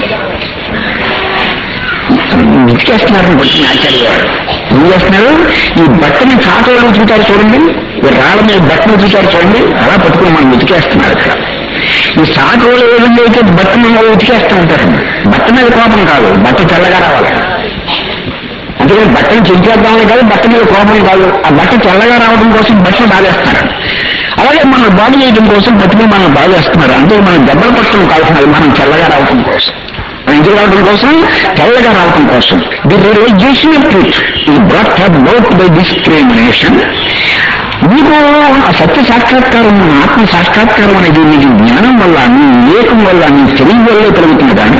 ఉతికేస్తున్నారని బట్టి ఆచార్య గారు ఏం చేస్తున్నారు, ఈ బట్టని చాటలు చూటారు చూడండి, ఈ రాళ్ళ మీద బట్టను చూటారు చూడండి, అలా పట్టుకుని మనం ఉతికేస్తున్నారు. ఇక్కడ ఈ సాటోళ్ళు ఏ విధంగా అయితే బట్టను ఉతికేస్తూ ఉంటారు. బట్ట మీద కోపం కాదు, బట్ట తెల్లగా రావాలి. అందుకని బట్టను చెంచేద్దామని కాదు, బట్ట మీద కోపం కాదు, ఆ బట్ట తెల్లగా రావడం కోసం బట్టను బాగేస్తున్నారు. అలాగే మనం బాగు చేయడం కోసం బట్టని మనం బాగేస్తున్నారు. అంటే మనం దెబ్బలు పట్టడం కావాల్సినది మనం తెల్లగా రావడం కోసం, ఇంటికి రావడం కోసం, తెల్లగా రావడం కోసం. The realization of truth is brought about by discrimination. నీకు ఆ సత్య సాక్షాత్కారం, ఆత్మ సాక్షాత్కారం అనేది నీకు జ్ఞానం వల్ల, నీ వివేకం వల్ల, నీ తెలివి వల్లే కలుగుతుంది. కానీ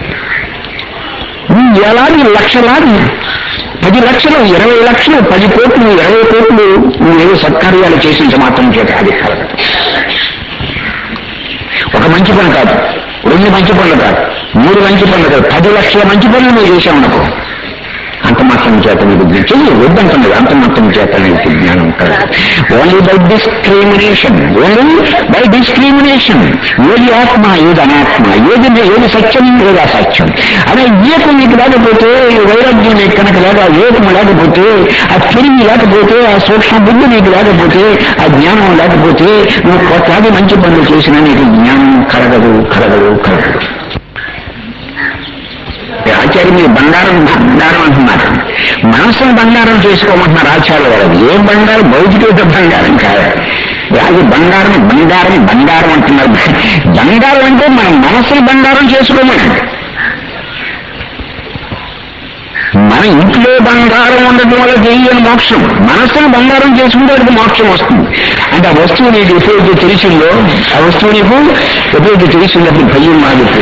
నీ ఏలాది లక్షలాది 10 లక్షలు, 20 లక్షలు, 10 కోట్లు, 20 కోట్లు నువ్వేదో సత్కార్యాలు చేసించ మాత్రం చేత అది కలగదు. ఒక మంచి పని కాదు, 2 మంచి పనులు కాదు, 3 మంచి పనులు కాదు, 10 లక్షల మంచి పనులు నువ్వు చేసావు అనుకో, ఆ అంతమాత్రం చేత నీకు చెయ్యి వద్దంటున్నది, అంతమాత్రం చేత నీకు జ్ఞానం కలగదు. Only by discrimination, only by discrimination. ఏది ఆత్మ, ఏది అనాత్మ, ఏది సత్యం, ఏది అసత్యం అనే వివేకం నీకు లేకపోతే, వైరాగ్యం నీకు కనుక లేక, వివేకం లేకపోతే, ఆ తెలివి లేకపోతే, ఆ సూక్ష్మ బుద్ధి నీకు లేకపోతే, ఆ జ్ఞానం లేకపోతే నువ్వు కొట్లాది మంచి పనులు చేసినా నీకు జ్ఞానం కలగదు. ఆచార్య మీరు బంగారం అంటున్నారు, మనసును బంగారం చేసుకోమంటున్నారు ఆచార్య వారు. ఏం బంగారం? భౌతిక బంగారం కాదు అది. బంగారం అంటున్నారు. బంగారం అంటే మన మనసును బంగారం చేసుకోమని. మన ఇంట్లో బంగారం ఉండటం వల్ల తెలియని మోక్షం, మనస్సును బంగారం చేసుకుంటే అది మోక్షం వస్తుంది. అంటే ఆ వస్తువు నీకు ఎప్పుడైతే తెలిసిందో, ఆ వస్తువు నీకు ఎప్పుడైతే తెలిసిందో అప్పుడు భయం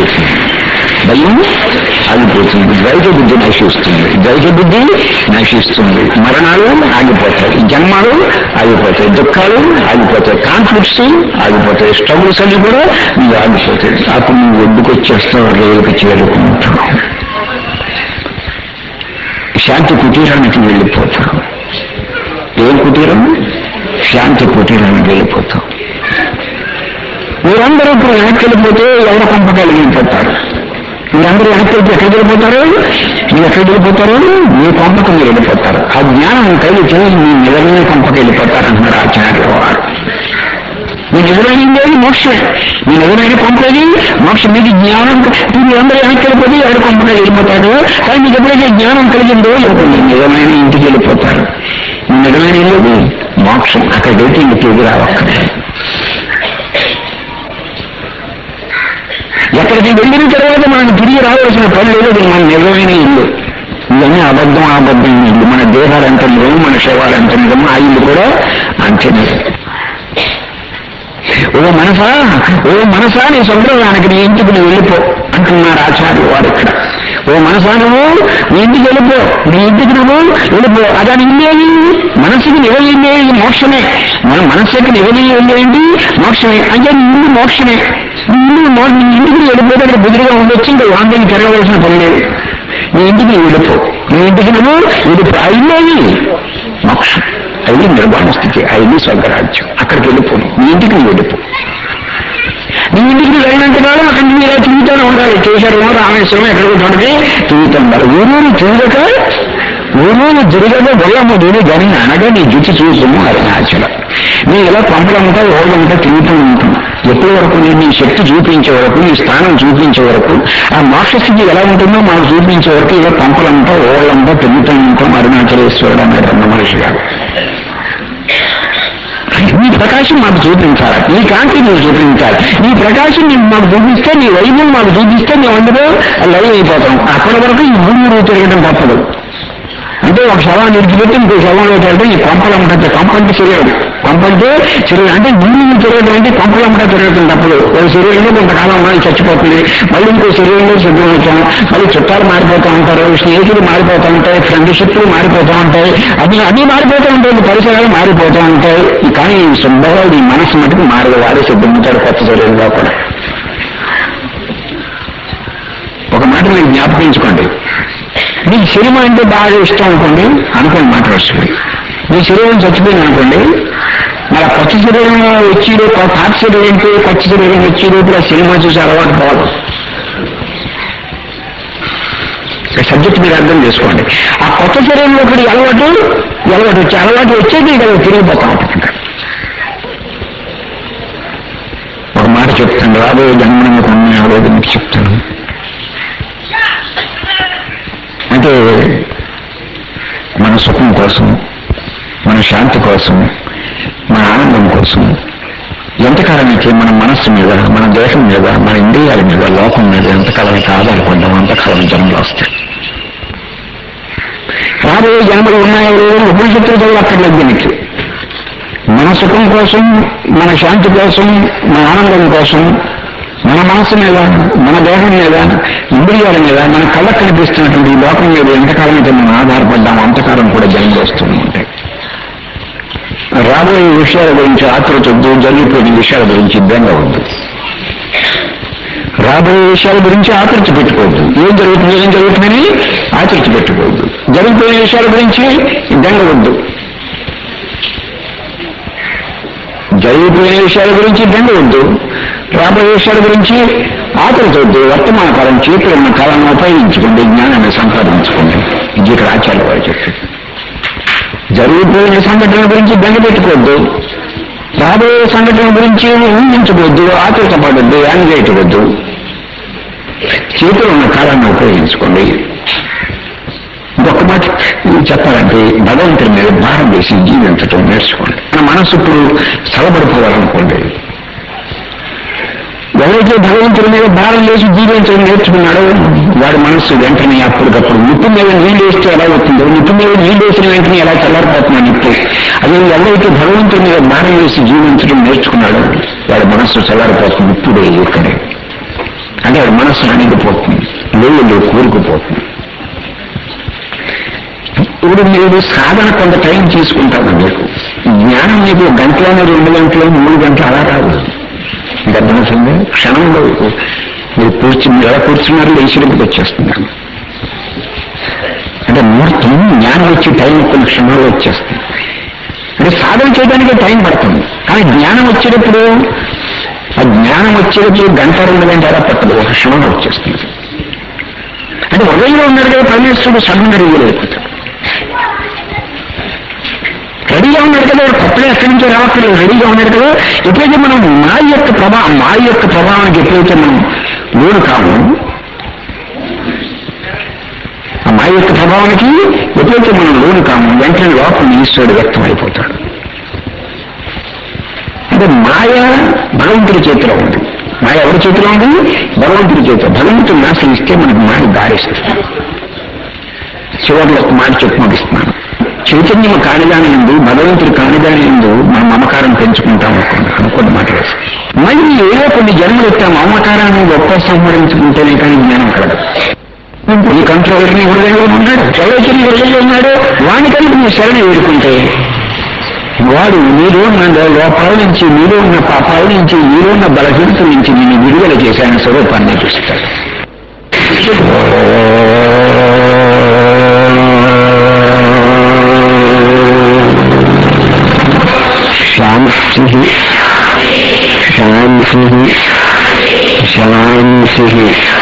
ఆగిపోతుంది, ద్వైత బుద్ధి నశిస్తుంది, మరణాలు ఆగిపోతాయి, జన్మాలు ఆగిపోతాయి, దుఃఖాలు ఆగిపోతాయి, కాన్ఫ్లిక్ట్స్ ఆగిపోతాయి, స్ట్రగుల్స్ అన్ని కూడా నువ్వు ఆగిపోతాయి. అప్పుడు నువ్వు ఒడ్డుకొచ్చేస్తావు, రేవుకి చేరుకుంటావు, శాంతి కుటీరానికి వెళ్ళిపోతావు. ఏం కుటీరం? శాంతి కుటీరానికి వెళ్ళిపోతావు. మీరందరూ ఇప్పుడు వెనక్కి వెళ్ళిపోతే ఎవరు కొంపకాయలు వెళ్ళిపోతారు. మీరందరూ వెనక్కి వెళ్తే ఎక్కడికి వెళ్ళిపోతారు? మీరు ఎక్కడికి వెళ్ళిపోతారు? మీ కొంపకు మీరు వెళ్ళిపోతారు. ఆ జ్ఞానం కలిగితే మీ నిజమైన కొంపకి వెళ్ళిపోతారు అంటున్నారు ఆచార్య వారు. మీ నిజమైనది మోక్షమే, మీ నిజమైన కొంపది మోక్షం. మీకు జ్ఞానం మీరందరూ వెనక్కి వెళ్ళిపోతే ఎవరు కొంపకి వెళ్ళిపోతాడు. కానీ మీకు ఎప్పుడైతే జ్ఞానం కలిగిందో ఎవరు మీ నిజమైన ఇంటికి వెళ్ళిపోతారు. మీ నిజమైన ఇల్లు మోక్షం. అక్కడ వెళ్తే ఇంటికి ఎదురు రావక్కర్లేదు. ఎక్కడికి వెళ్ళిన తర్వాత మనం తిరిగి రావాల్సిన పని లేదు. మన నిజమైన ఇల్లు. ఇవన్నీ అబద్ధమైన ఇల్లు. మన దేహాలు అంత నిజము, మన శవాలు అంత నిజము, ఆ ఇల్లు కూడా అంతే నిజం. ఓ మనసా నీ సంప్రదాయానికి నీ ఇంటికి నువ్వు వెళ్ళిపో అంటున్నారు ఆచార్య వారు ఇక్కడ. ఓ మనసా నువ్వు నీ ఇంటికి వెళ్ళిపో, నీ ఇంటికి నువ్వు వెళ్ళిపో. అదాని ఇల్లేది? మనసుకి నిజమైంది మోక్షమే. మన మనస్సుకి నిజమైంది మోక్షమే. అంటే నీ ఇల్లు మోక్షమే. నీ ఇంటికి వెళ్ళిపోతే అక్కడ బుద్ధిగా ఉండొచ్చు, ఇంకా వాంతిని తిరగవలసిన పని లేదు. నీ ఇంటికి వెళ్ళిపో, నీ ఇంటికి నువ్వు వెళ్ళిపో. ఆ ఇల్లేది మోక్షం, అది నిర్వాణ స్థితి, అది స్వర్గరాజ్యం. అక్కడికి వెళ్ళిపోను, నీ ఇంటికి నువ్వు వెళ్ళిపో. నీ ఇంటికి వెళ్ళినంత కాలం అక్కడ నువ్వు ఇలా తిరుగుతూనే ఉండాలి. కేశారేమో రామేశ్వరం ఎక్కడికి ఉంటుంది తిరుగుతూ ఉండాలి. ఊరూరు తిరగక బొల్లమ్మ దేని కానీ అనగా నీ జుట్టు చూసుము అరుణాచలం. నీ ఇలా పంపడంతా ఓళ్ళంతా తిరుగుతూ ఉంటాం. ఎప్పటి వరకు నీ శక్తి చూపించే వరకు, నీ స్థానం చూపించే వరకు, ఆ మోక్ష స్థితి ఎలా ఉంటుందో మాకు చూపించే వరకు ఇలా పంపలంతా ఓళ్ళంతా తిరుగుతూ ఉంటాం. అరుణాచలేశ్వరుడు అనే బ్రహ్మ మనిషి గారు నీ ప్రకాశం మాకు చూపించాలి, నీ కాంతి నువ్వు చూపించాలి. నీ ప్రకాశం మాకు చూపిస్తే, నీ వైద్యం మాకు చూపిస్తే మేము అందులో లైవ్ అయిపోతాం. అప్పటి వరకు ఈ ఊరు తిరగడం తప్పదు. అంటే ఒక శవాన్ని విడిచిపెట్టి ఇంకో శవంలో తిరగడం ఈ కొంపలంటే, కొంపంటే శరీరం, కొంపంటే శరీరం అంటే భూమిని తిరగడం అంటే కొంపలంటే తిరగడం తప్పదు. ఒక శరీరంలో కొంతకాలం మనం చచ్చిపోతుంది, మళ్ళీ ఇంకో శరీరంలో సిద్ధం అవుతాం, మళ్ళీ చుట్టాలు మారిపోతూ ఉంటారు, స్నేహితులు మారిపోతూ ఉంటాయి, ఫ్రెండ్షిప్లు మారిపోతూ ఉంటాయి, అన్ని మారిపోతూ ఉంటాయి, పరిసరాలు మారిపోతూ ఉంటాయి. కానీ ఈ శుభ్రంగా ఈ మనసు మటుకు మారదు, వాడే సిద్ధమవుతాడు కొత్త శరీరంలో కూడా. ఒక మాట మీరు జ్ఞాపకించుకోండి. మీకు శరీరం అంటే బాగా ఇష్టం అనుకోండి మాట వస్తుంది. మీ శరీరం చచ్చిపోయింది అనుకోండి, మళ్ళీ కొత్త శరీరం వచ్చి పాత శరీరం కొత్త శరీరం వచ్చి లోపల సినిమా చూసి అలవాటు పోవాలి. సబ్జెక్ట్ మీరు అర్థం చేసుకోండి. ఆ కొత్త శరీరంలో ఒకటి అలవాటు వచ్చేది ఇక్కడ తిరిగిపోతా ఉంటుంది. ఒక మాట చెప్తాను, రాబోయే జన్మకు కొన్ని అవరోధ మీకు చెప్తాను. అంటే మన సుఖం కోసం, మన శాంతి కోసం, మన ఆనందం కోసం ఎంతకాలమైతే మన మనస్సు మీద, మన దేహం మీద, మన ఇంద్రియాల మీద, లోకం మీద ఎంతకాలమైతే ఆధారపడ్డాం అంతకాలం జన్మలు వస్తాయి. రాబోయే జన్మలు ఉన్నాయో లేదో ఉపనిషత్తులు చదవక్కర్లేదు. దీనికి మన సుఖం కోసం, మన శాంతి కోసం, మన ఆనందం కోసం, మన మనసు మీద, మన దేహం మీద, ఇంద్రియాల మీద, మన కళ్ళకు కనిపిస్తున్నటువంటి ఈ లోకం మీద ఎంతకాలం అయితే మనం ఆధారపడ్డాము అంతకాలం కూడా జన్మలు వస్తూ ఉంటాయి. రాబోయే విషయాల గురించి ఆతృత వద్దు, జరిగిపోయిన విషయాల గురించి బెంగ వద్దు. రాబోయే విషయాల గురించి ఆతృత పెట్టుకోవద్దు. ఏం జరుగుతుందని ఆతృత పెట్టుకోవద్దు. జరిగిపోయిన విషయాల గురించి బెంగవద్దు, జరిగిపోయిన విషయాల గురించి బెంగవద్దు, రాబోయే విషయాల గురించి ఆకలితోద్దు, వర్తమాన కాలం చేతిలో ఉన్న కాలాన్ని ఉపయోగించుకోండి, జ్ఞానాన్ని సంపాదించుకోండి. ఇది ఇక్కడ ఆచార్య వారు చెప్పారు. జరిగిపోయిన సంఘటనల గురించి బెంగపెట్టుకోవద్దు, రాబోయే సంఘటన గురించి ఊహించవద్దు, ఆతృతపడద్దు, యాంగ్జైటీ వద్దు, చేతిలో ఉన్న కాలాన్ని ఉపయోగించుకోండి. ఇంకొక మాట చెప్పాలంటే భగవంతుడి మీద భారం వేసి జీవించటం నేర్చుకోండి. మన మనసు ఇప్పుడు సలబడిపోవాలనుకోండి. ఎవరైతే భగవంతుడి మీద భారం వేసి జీవించడం నేర్చుకున్నాడో వాడి మనస్సు వెంటనే అప్పటికప్పుడు నిప్పు మీద నీళ్ళు వేస్తే ఎలా అవుతుందో, నిప్పు మీద నీళ్ళు వేసిన వెంటనే ఎలా చల్లారిపోతున్నాడు నిప్పు, అదే ఎవరైతే భగవంతుడి మీద భారం వేసి జీవించడం నేర్చుకున్నాడో వాడి మనస్సు చల్లారిపోతుంది. ఇప్పుడే ఇక్కడే అంటే వాడి మనస్సు అణిగిపోతుంది, లోయలో కూరుకుపోతుంది. ఇప్పుడు మీరు సాధన కొంత టైం తీసుకుంటారు. మీకు జ్ఞానం మీకు గంటలోనే 2 గంటలు 3 గంటలు అలా కాదు. గర్భమవుతుంది క్షణంలో మీరు ఎలా కూర్చున్నారో ఈశ్వరుడికి వచ్చేస్తున్నారు. అంటే ముహూర్తం జ్ఞానం వచ్చే టైం కొన్ని క్షణంలో వచ్చేస్తుంది. అంటే సాధన చేయడానికి టైం పడుతుంది, కానీ జ్ఞానం వచ్చేటప్పుడు ఆ జ్ఞానం వచ్చేటప్పుడు 1-2 గంటలు ఎలా పట్టదు, ఒక క్షణంలో వచ్చేస్తుంది. అంటే ఉదయంలో ఉన్నాడు కదా పరమేశ్వరుడు సడన్గా రియలైపోతాడు. రెడీగా ఉన్నాడు కదా, కొత్తగా ఎక్కడి నుంచో రావట్లేదు, రెడీగా ఉన్నాడు కదా. ఎప్పుడైతే మనం మాయ యొక్క ప్రభావానికి ఎప్పుడైతే మనం లోను కాము, ఆ మాయ యొక్క ప్రభావానికి ఎప్పుడైతే మనం లోను కాము వెంటనే లోపల ఈశ్వరుడు వ్యక్తం అయిపోతాడు. అంటే మాయ భగవంతుడి చేతిలో ఉంది. మాయ ఎవరి చేతిలో ఉంది? భగవంతుడి చేతిలో. భగవంతుడిని ఆశ్రయిస్తే మనకు మాయ దారిస్తుంది. చివరిలో ఒక మాట చెప్పి ముగిస్తున్నాను. చైతన్యం కానిదాని ఎందు, భగవంతుడు కానిదాని ఎందు మనం మమకారం పెంచుకుంటాం అనుకోండి మాట వేసి మళ్ళీ ఏదో కొన్ని జన్మలు ఎత్తా మమకారాన్ని గొప్ప సంహరించుకుంటేనే కానీ జ్ఞానం కలగదు. ఈ కంట్రోలర్ని హృదయంలో ఉన్నాడు, ఎవరైతే హృదయంలో ఉన్నాడో వానికని మీరు శరణ వేడుకుంటే వాడు మీలో ఉన్న లోపాల నుంచి, మీలో ఉన్న పాపాల నుంచి, మీలో ఉన్న బలహీనతల నుంచి నేను విడుదల చేశాను స్వరూపాన్ని చూస్తాడు. శాంతి శాంతి శాంతి.